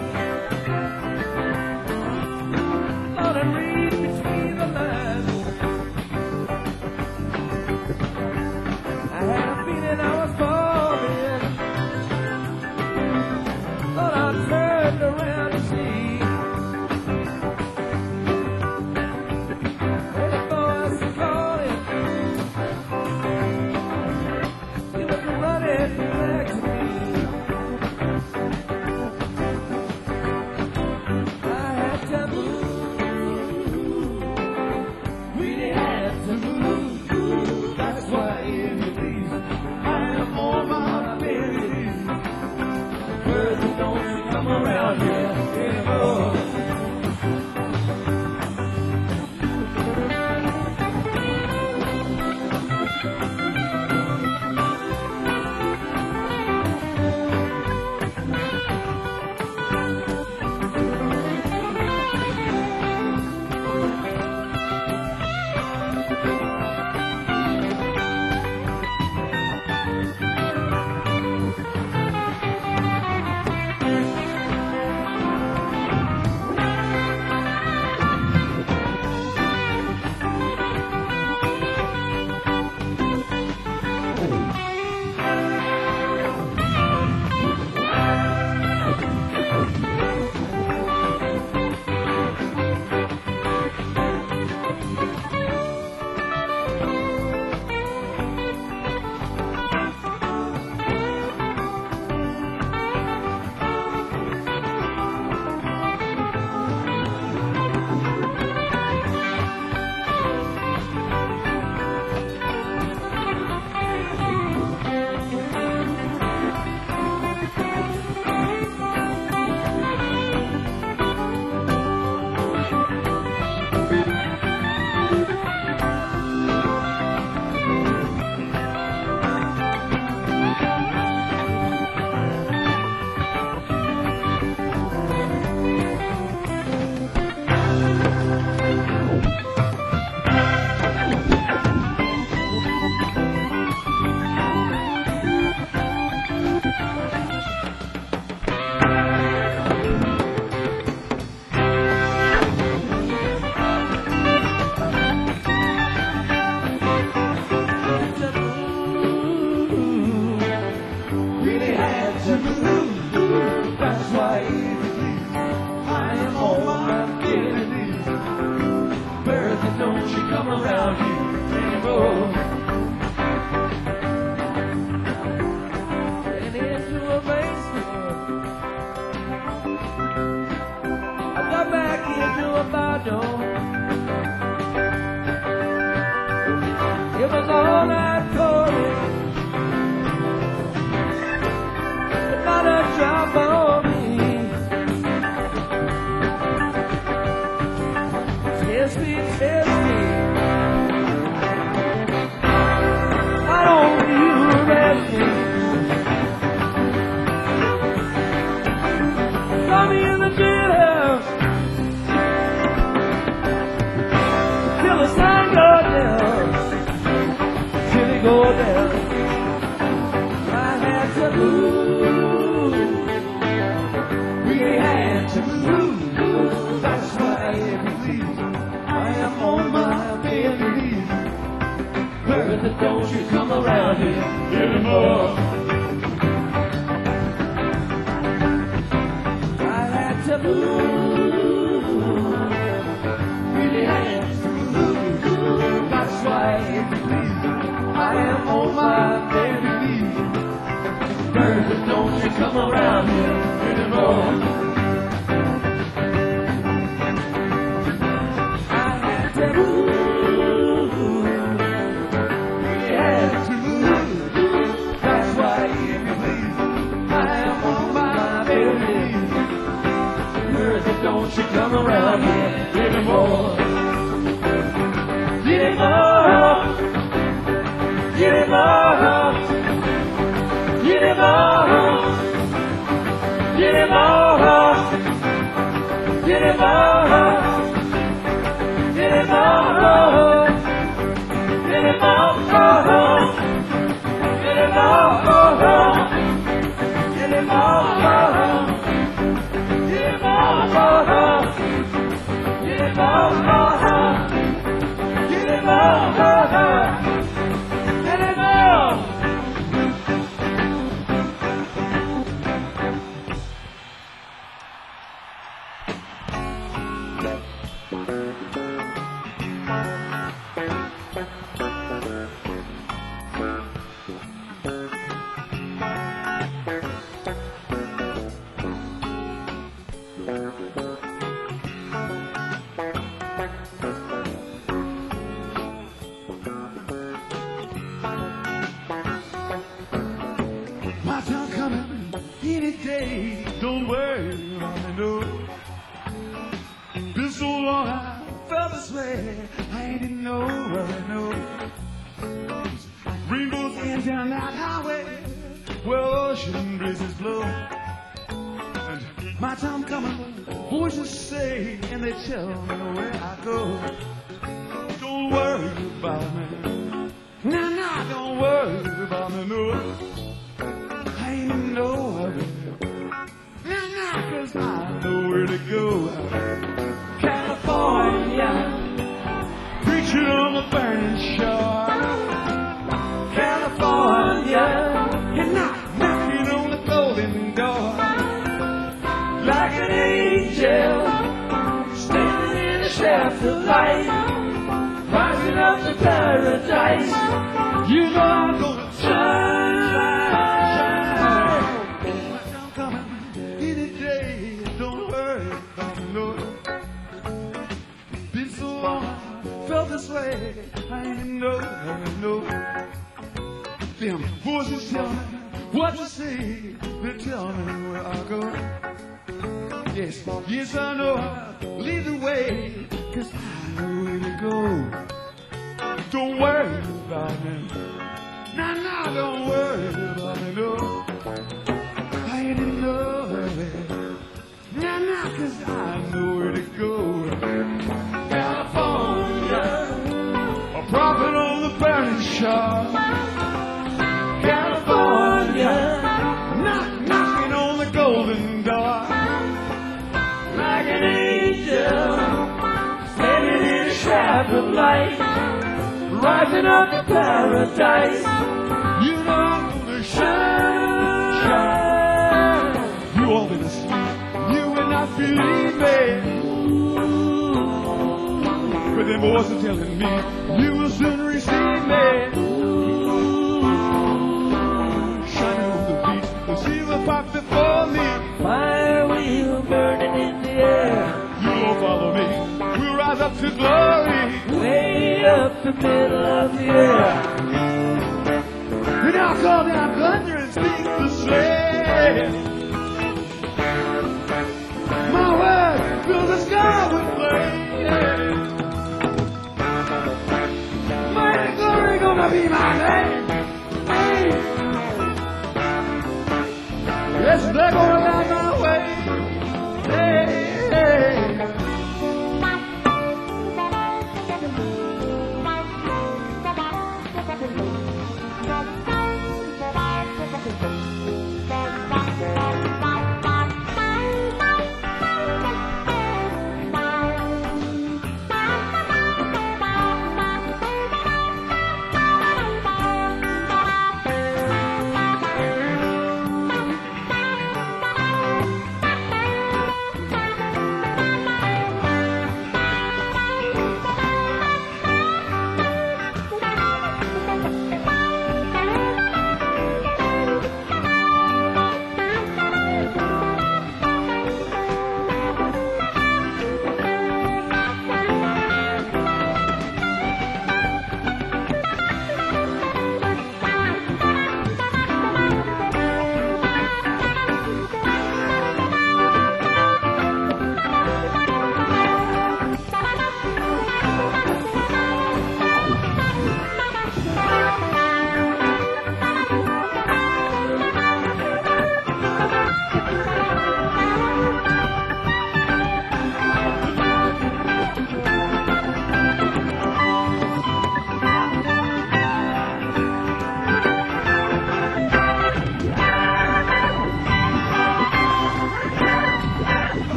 Lord, and read between the lines. I had a feeling I was falling. Lord, I turned around to see. When the voice was calling, he was running back to me. It was all that pouring, but not a drop on me. Bertha, don't you come around here anymore. I had to move, really had to move. That's why I am on my very knees. Bertha, don't you come around here anymore. Don't you come around here anymore. Anymore. Anymore. Anymore. Anymore. Anymore. Anymore. My time coming any day. Don't worry, I know. Been so long I felt this way. I ain't even know where I know. Rainbows end down that highway where ocean breezes blow. And my time coming, voices say and they tell me where I go. Don't worry about me. Nah, don't worry about me, no. I ain't in no hurry. Nah, 'cause I know where to go. California, Preaching on the burning shore. California, You're not knocking on the golden door. like an angel, standing in a shaft of light, rising up to paradise. You know I'm gonna Shine, I'm coming any day. Don't worry about me, no. Been so long, I felt this way. I ain't know, Them voices tell me what to say. They tell me where I go. Yes, I know I'll lead the way. 'Cause I know where to go. Don't worry about me. Nah, don't worry about me, no. I ain't in no hurry. Nah, 'cause I know where to go. California, A prophet on the burning shore. California, Knocking on the golden door. like an angel, standing in a shaft of light, rising up to paradise. You know I'm gonna Shine, You all been asleep. You will not believe me. But them voices are telling me you will soon receive me. Shining on the beach, the sea will pop before me. fire wheel burning in the air, You will follow me. We'll rise up to glory. way up the middle of the air. And I'll call down thunder and speak the slave. My word fills the sky with flame. Mighty glory gonna be my name. Hey. Yes, they're going down my way. Hey. Thank you.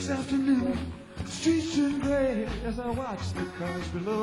This afternoon, the streets turn gray as I watch the cars below.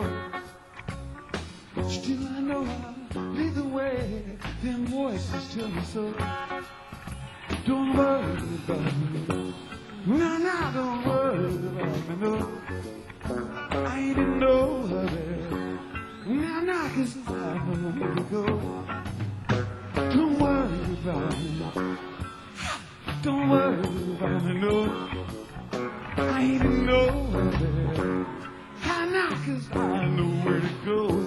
Still I know I'll lead the way, them voices tell me so. Don't worry about me, no, no, don't worry about me, no. I ain't in no hurry, no, no, 'cause I know where to go. Don't worry about me, don't worry about me, no. I ain't in no hurry, no, 'cause I know where to go.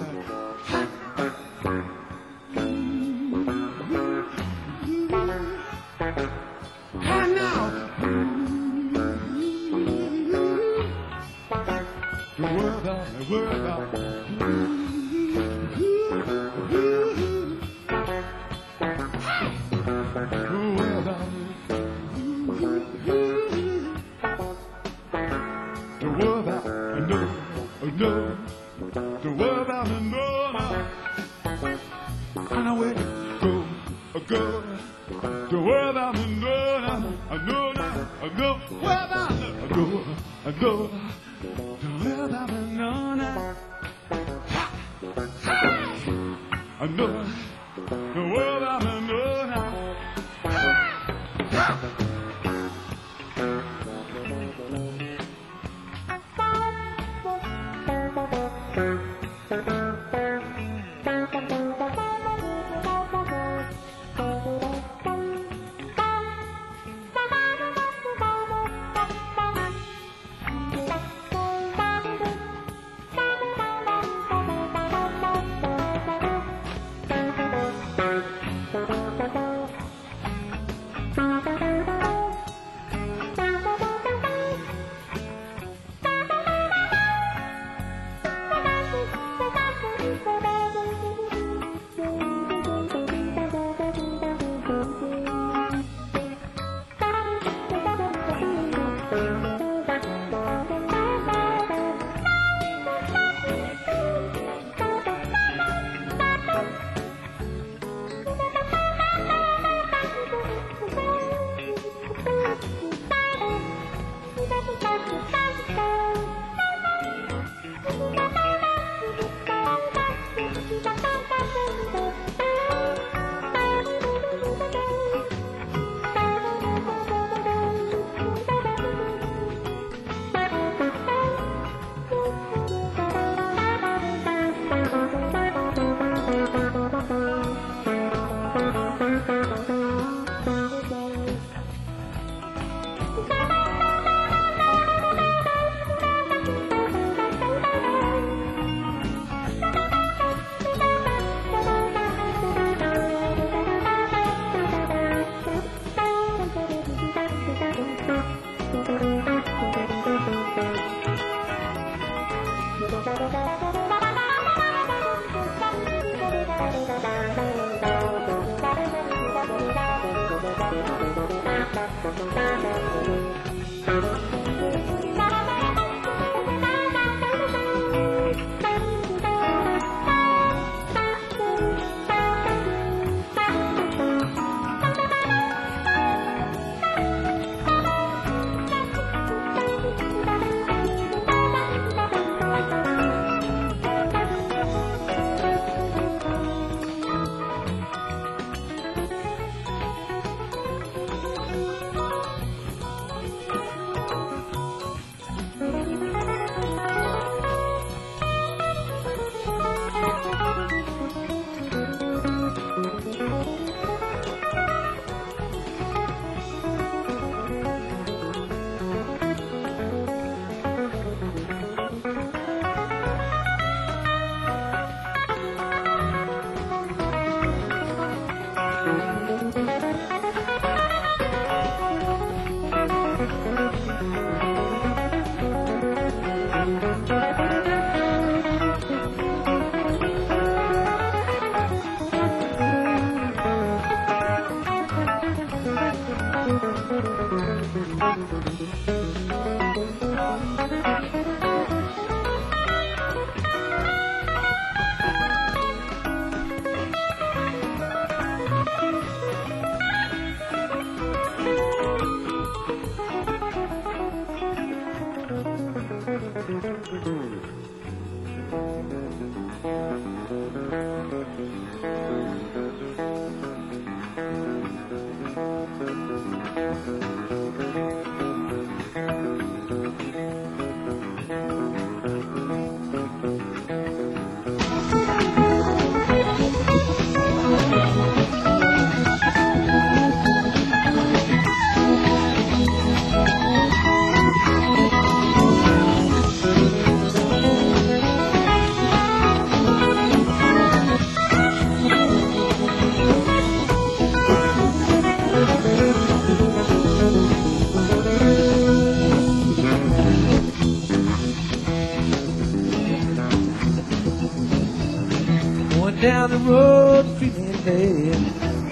down the road feeling bad.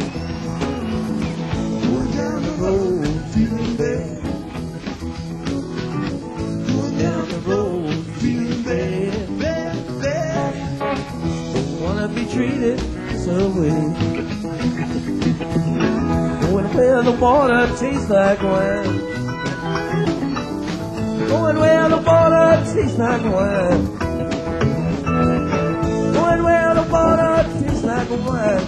Going down the road feeling bad. Going down the road feeling bad, bad, bad. Don't wanna be treated so way. Going where the water tastes like wine. Going where the water tastes like wine. Going where the water tastes like wine.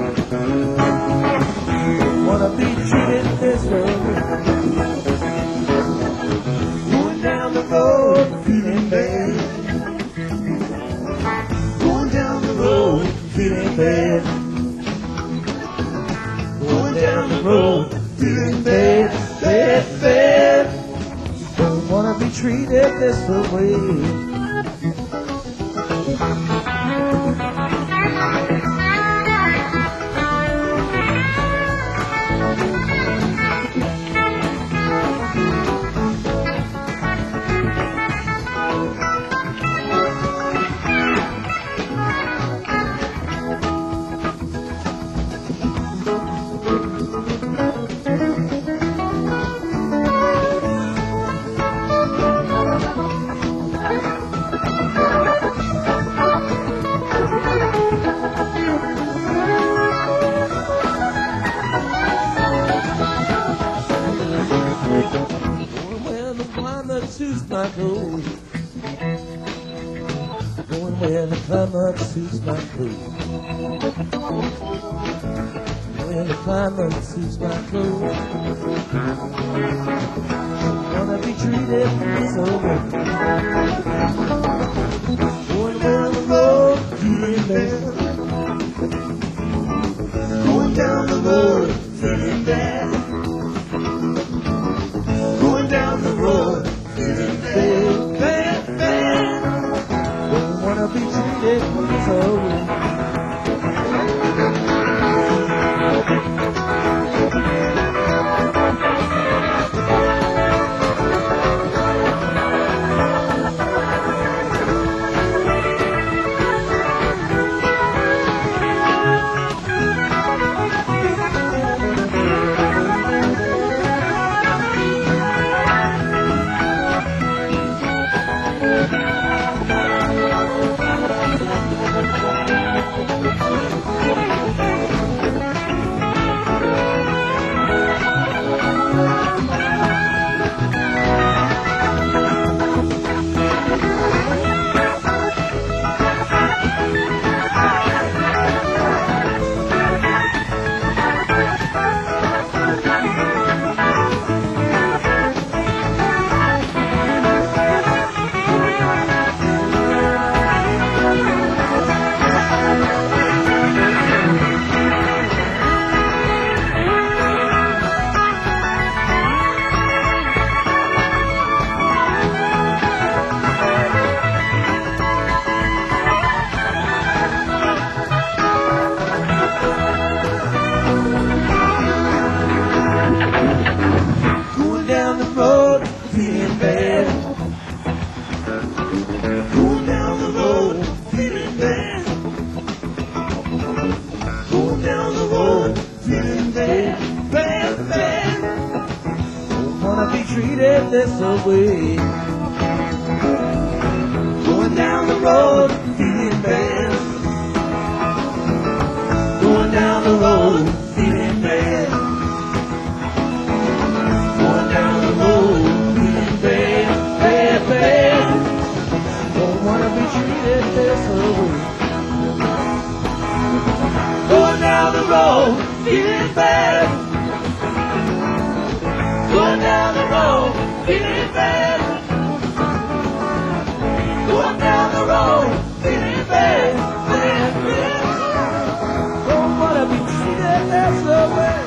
Don't wanna be treated this way. Going down the road feeling bad. Going down the road feeling bad. Going down the road feeling bad, bad, bad. Don't wanna be treated this way. Suits my clothes. Going where the climate suits my clothes. Where the climate suits my clothes. Wanna be treated so good. Going down the road feeling bad. Going down the road feeling bad. Going down the road. Bad, bad, bad. Don't wanna be treated so. Treated this way. Going down the road, feeling bad. Going down the road, feeling bad. Going down the road, feeling bad, bad, bad. Don't wanna be treated this way. Going down the road, feeling bad. Going down the road, feeling bad. Going down the road, feeling bad, bad, bad. Don't wanna be treated that way.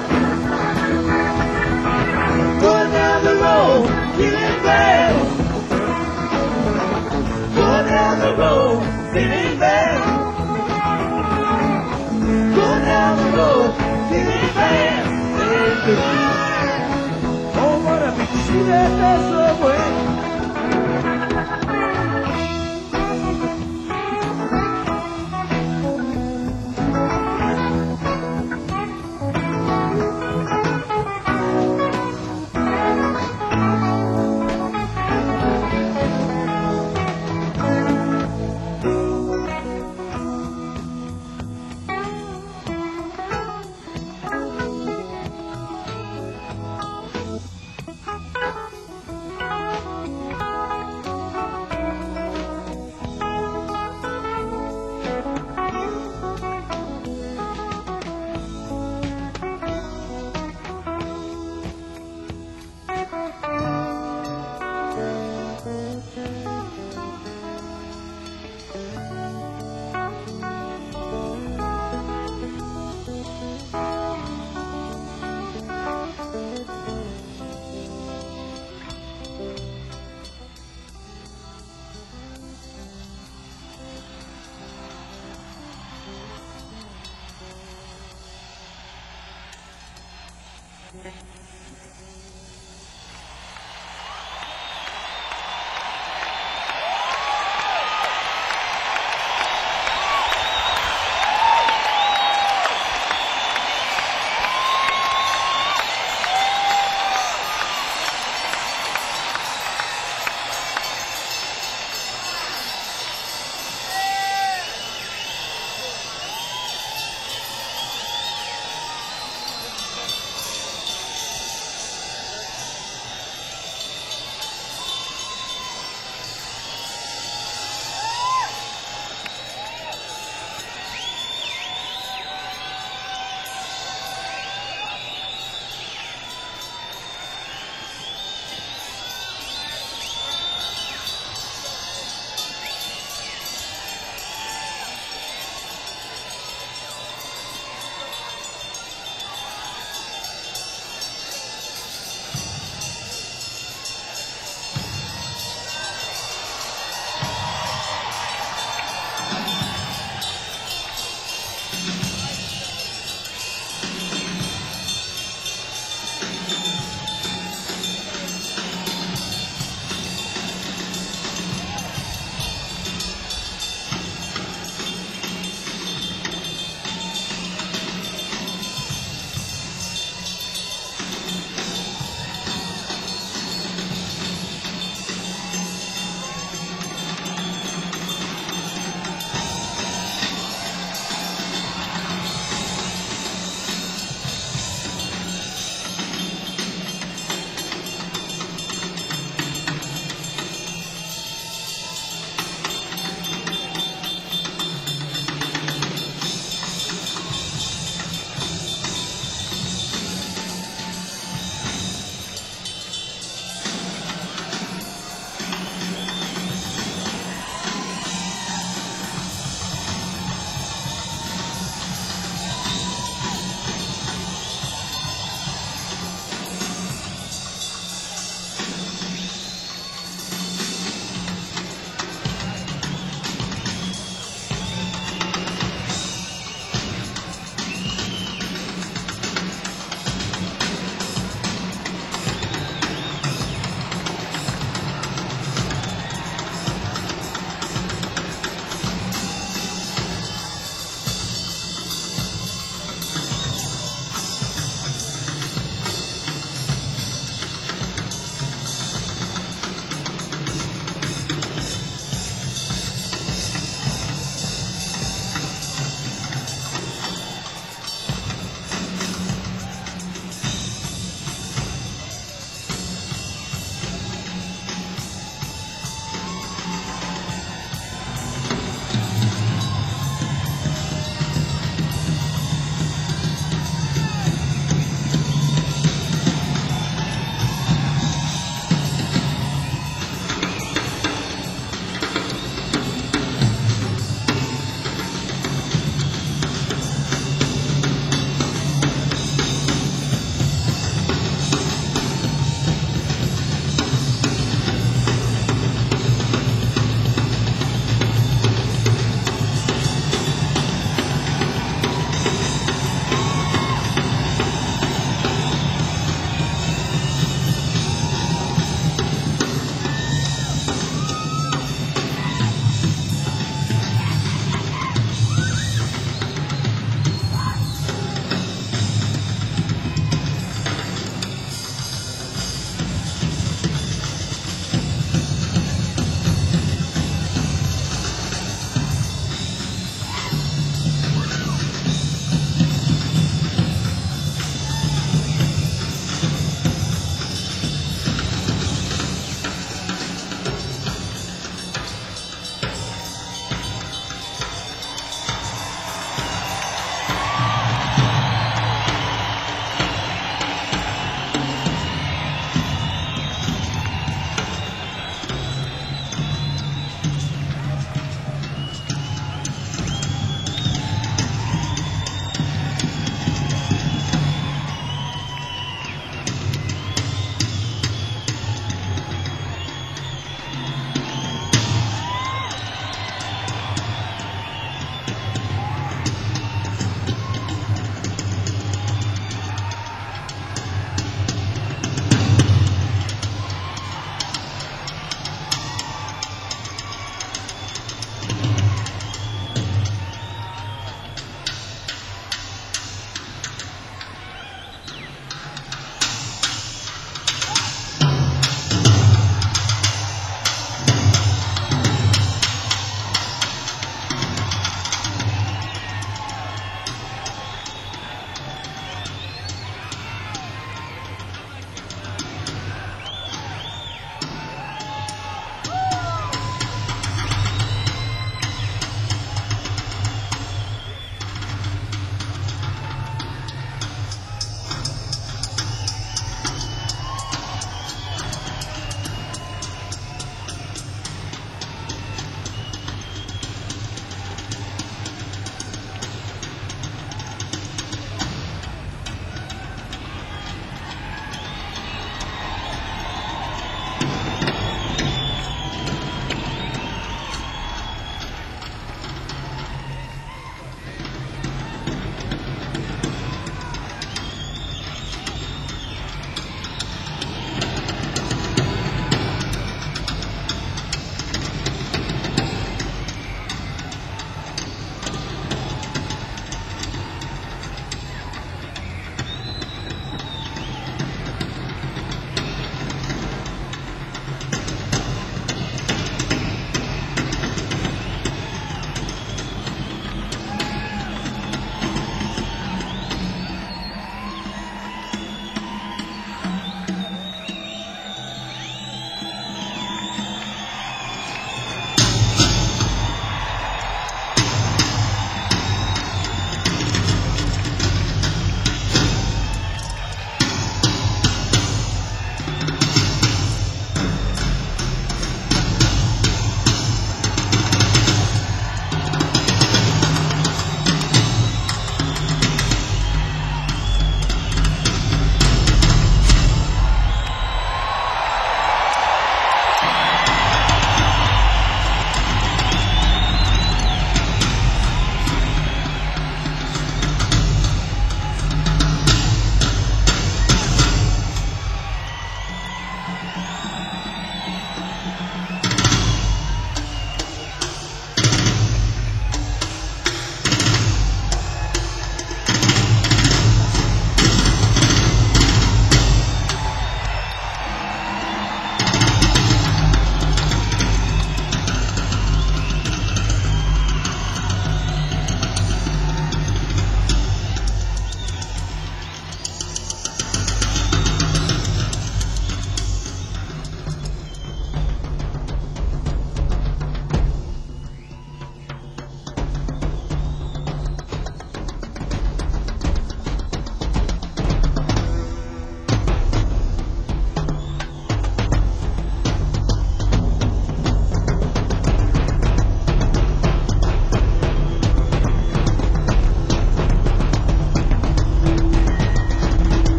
Going down the road, feeling bad. Going down the road, feeling bad. Going down the road, feeling bad, bad, bad. See that that's the way.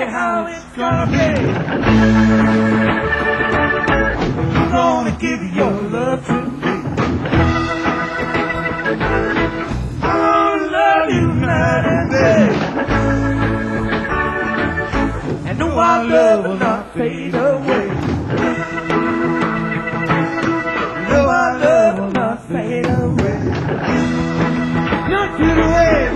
how it's gonna be. I'm gonna give you your love to me. I'm gonna love you night and day. And no, our love will not fade away. No, our love will not fade away. Not fade away.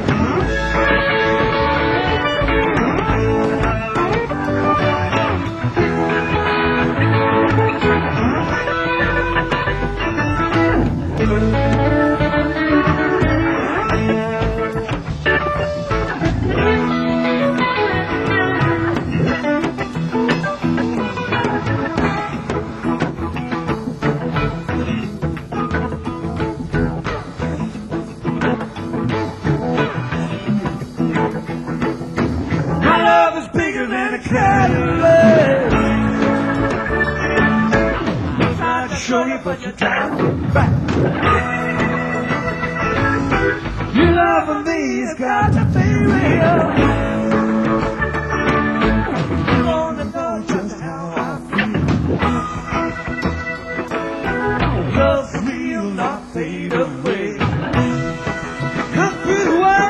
My love is bigger than a Cadillac. I tried to show you, but you turned it back. Your love for me has got to be real. You wanna know just how I feel. Love's real, not fade away. Not fade away.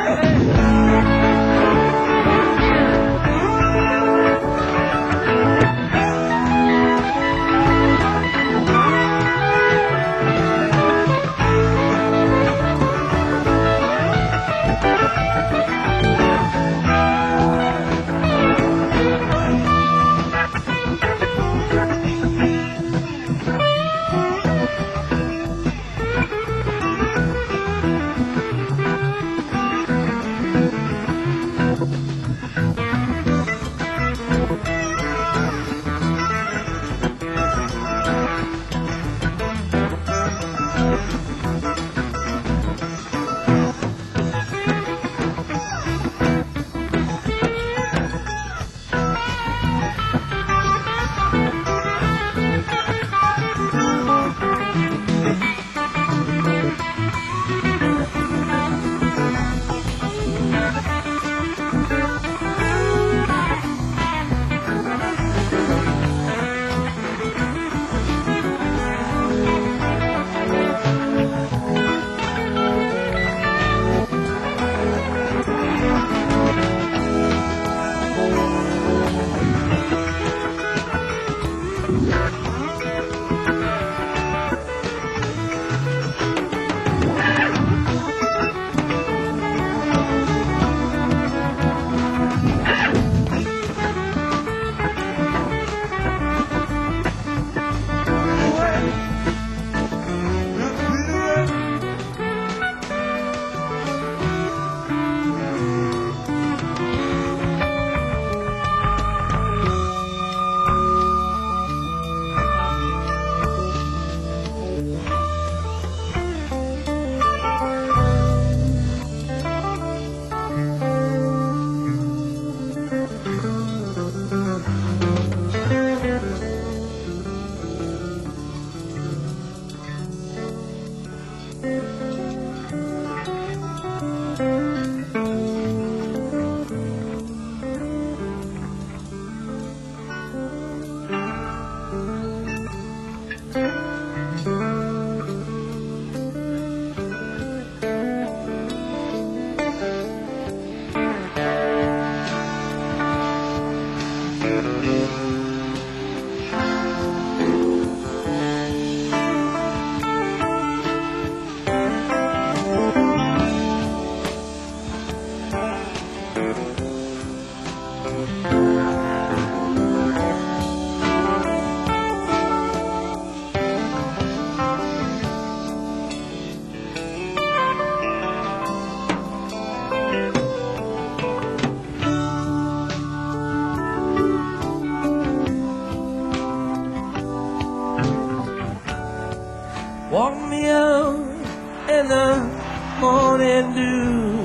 Walk me out in the morning dew,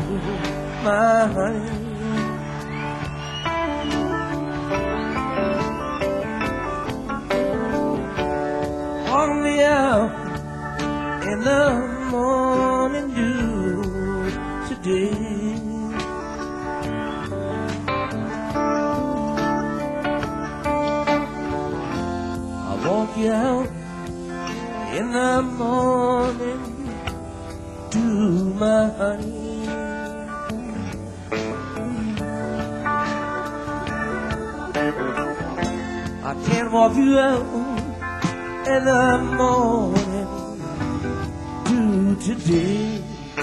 my honey. Walk me out in the morning dew today. I can't walk you out in the morning to today.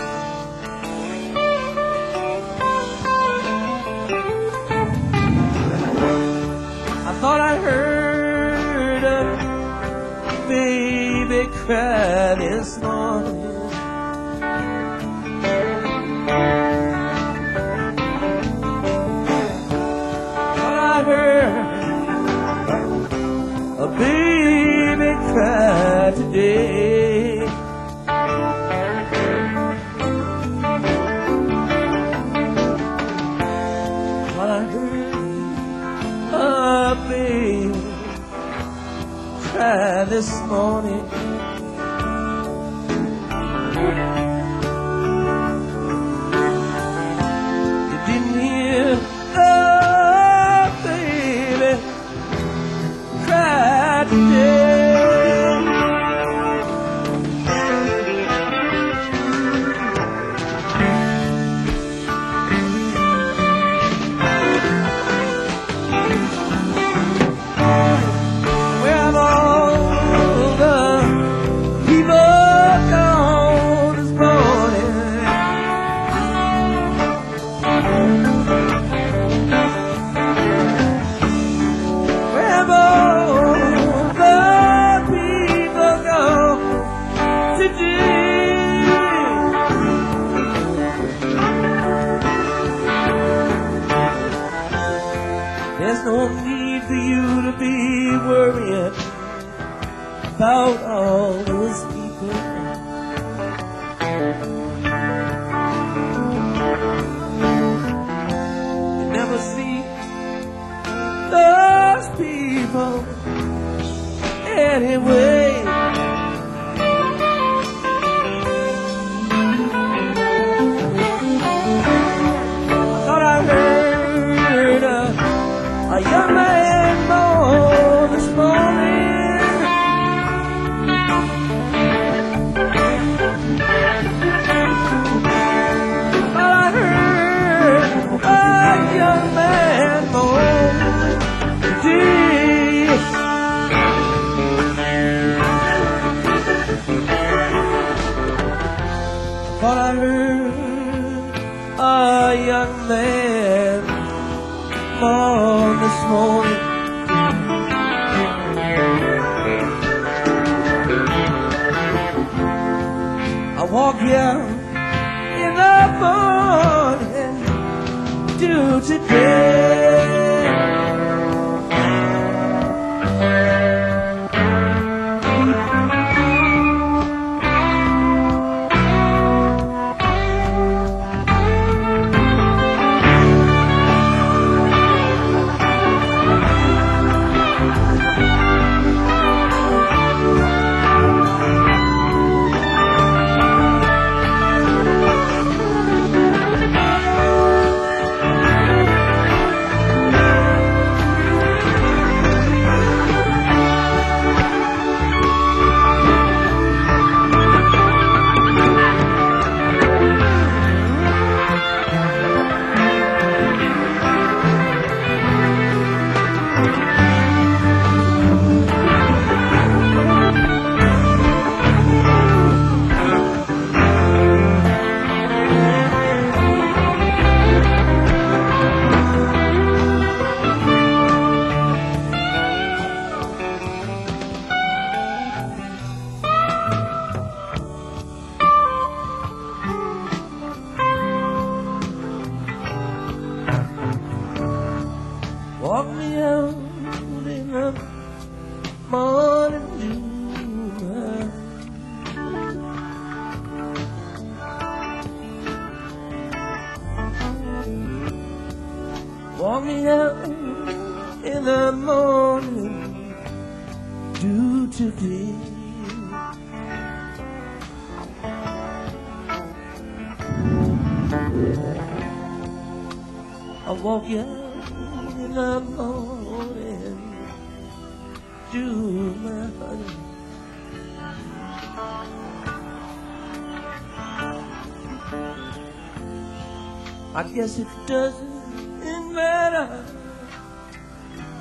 I thought I heard a baby cry this morning. Thought I heard a baby cry today. Thought I heard a baby cry this morning. You didn't hear a baby cry today. Where have all the people gone this morning? Where have all the people gone today? There's no need for you to be worrying about all those people. You never see those people anyway. I thought I heard a young man moan this morning. Thought I heard a young man moan today. Thought I heard a young man moan this morning. I walk here in the morning due today. Walk me out in the morning dew. Walk me out in the morning dew today. I'll walk you out in the morning dew, my honey. I guess it doesn't matter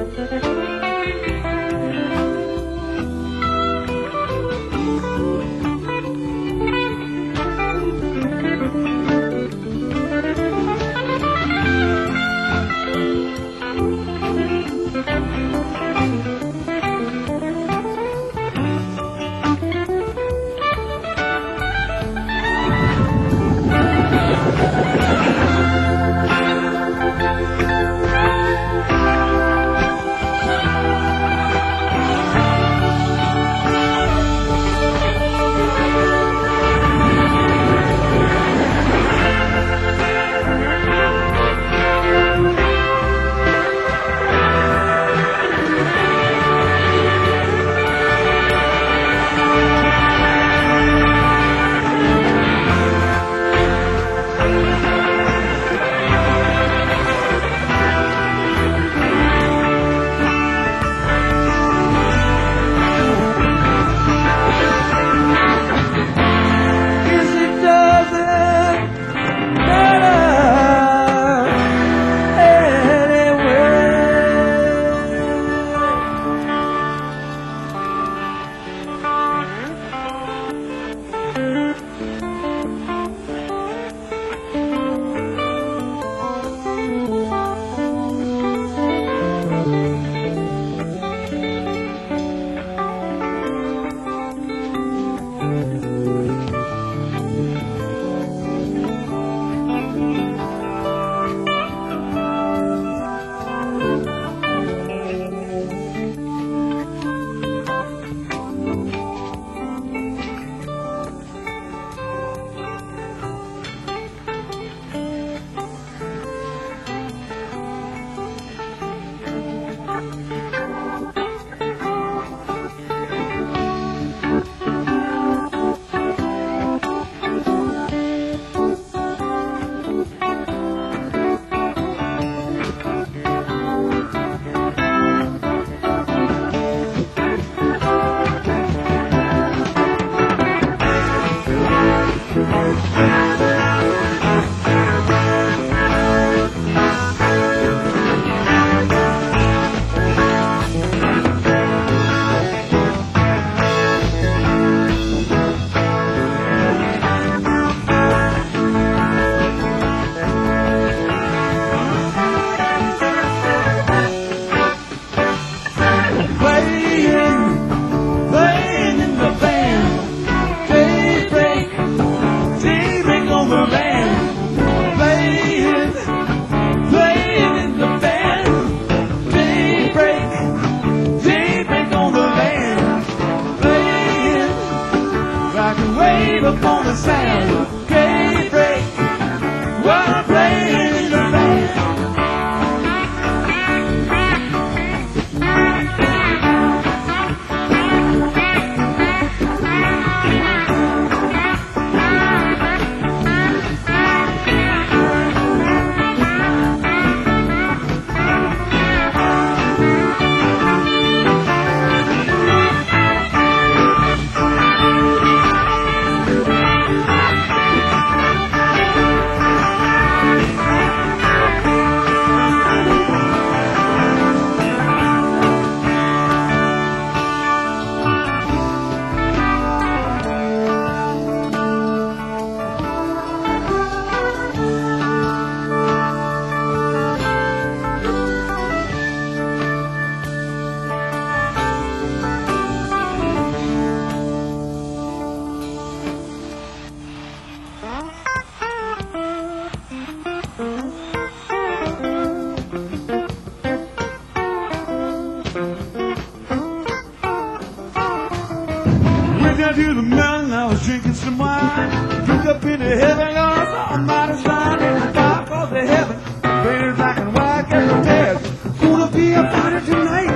down to the mountain, I was drinking some wine. Looked up into heaven, I saw a mighty sign in the dark of the heaven. Painted black and white, get prepared. Gonna be a party tonight.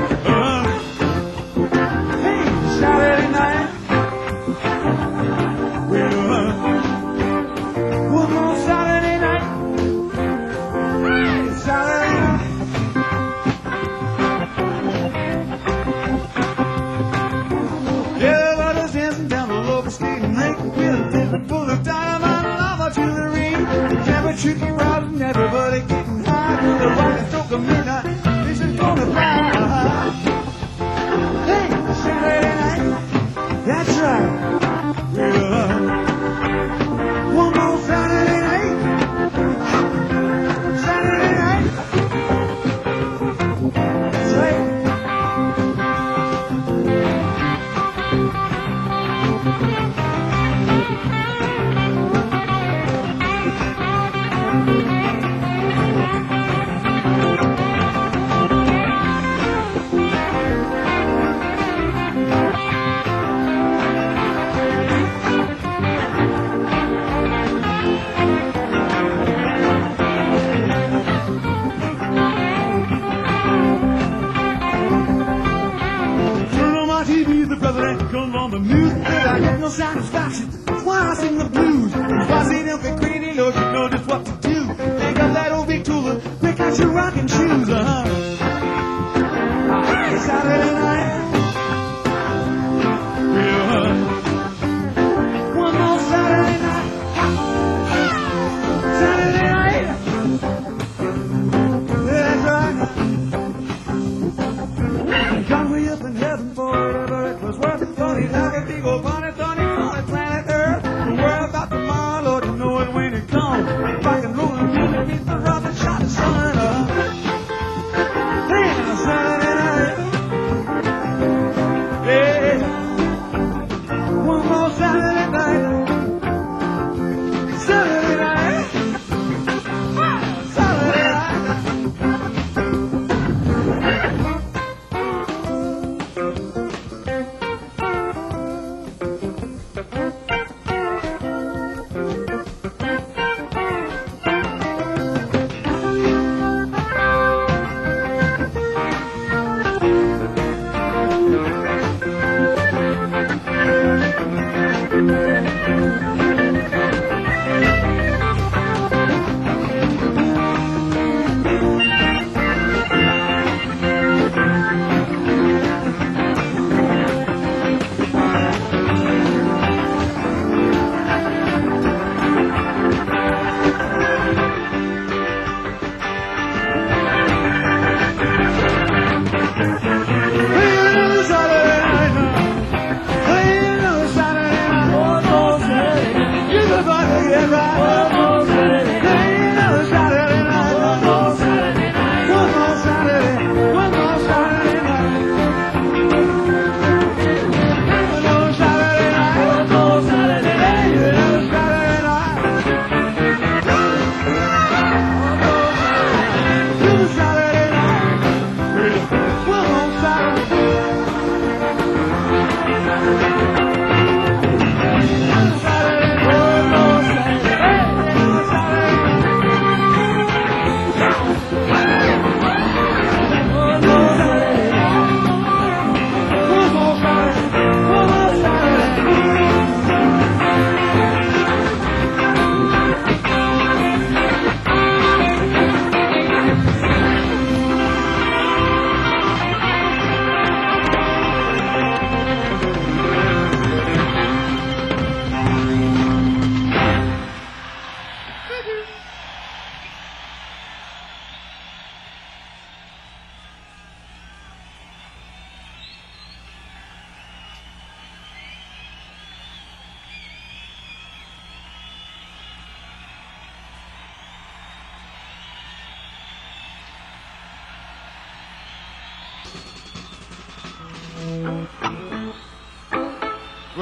Hey, Saturday night. Well, one more Saturday night. Hey, Saturday night. Everybody's dancing down the local street and making with a full of dynamite and lava to the ring. Never treat me right.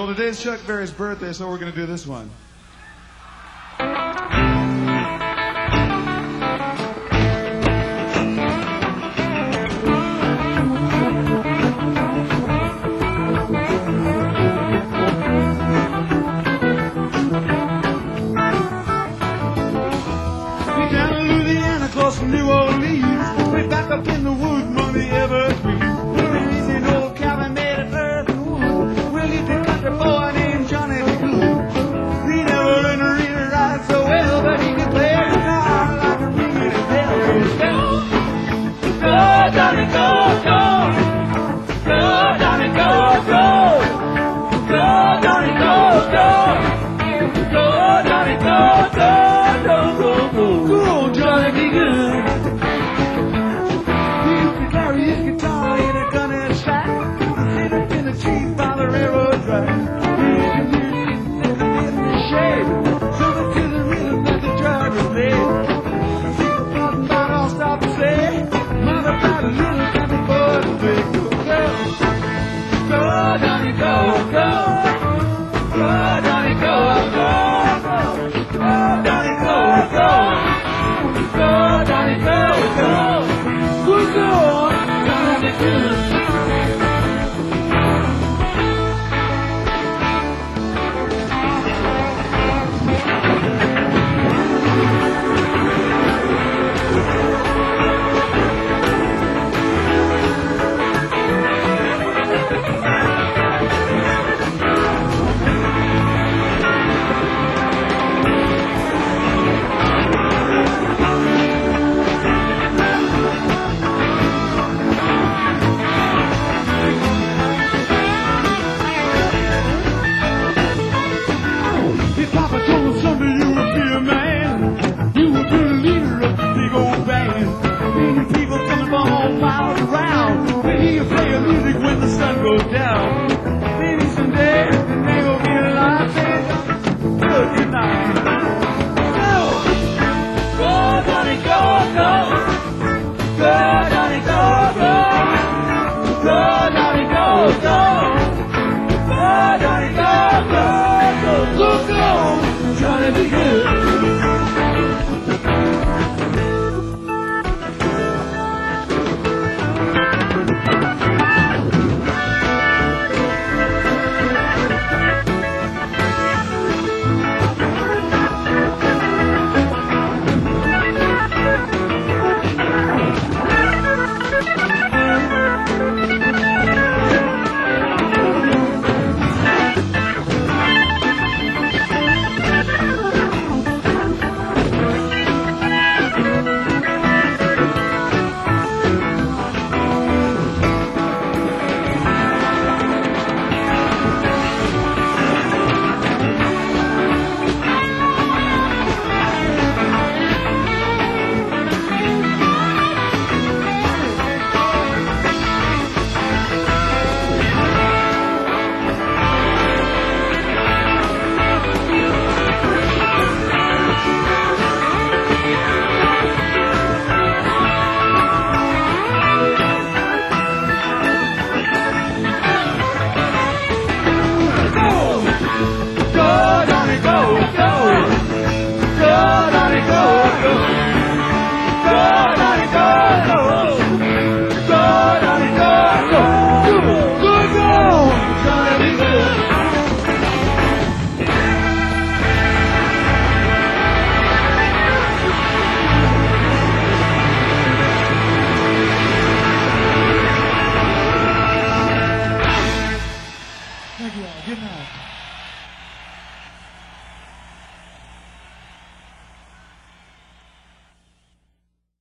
Well, today's Chuck Berry's birthday, so we're going to do this one. Close to New Orleans, way back up in the woods among the evergreens. We're raising an old cabin made of earth and wood. We'll leave the country boy named Johnny B. Good. He never learned to read or write so well, but he can play a guitar like a ring in his bell. Go, Johnny, go, go. Go, Johnny, go, go. Go, Johnny, go, go. Go, Johnny, go, go. Go, go, go. Go, Johnny, be good. He used to carry his guitar in a gunhead sack. He sit up in the trees by the railroad track. He used to use it in the shade, so that to the rhythm that the drivers played. See the button band all stop to say, mother got a little country boy to play. Go, Johnny, go, go. Go, Johnny, go, go. Go, Johnny, go, go. Go, Johnny, go, go. Go, Johnny, go.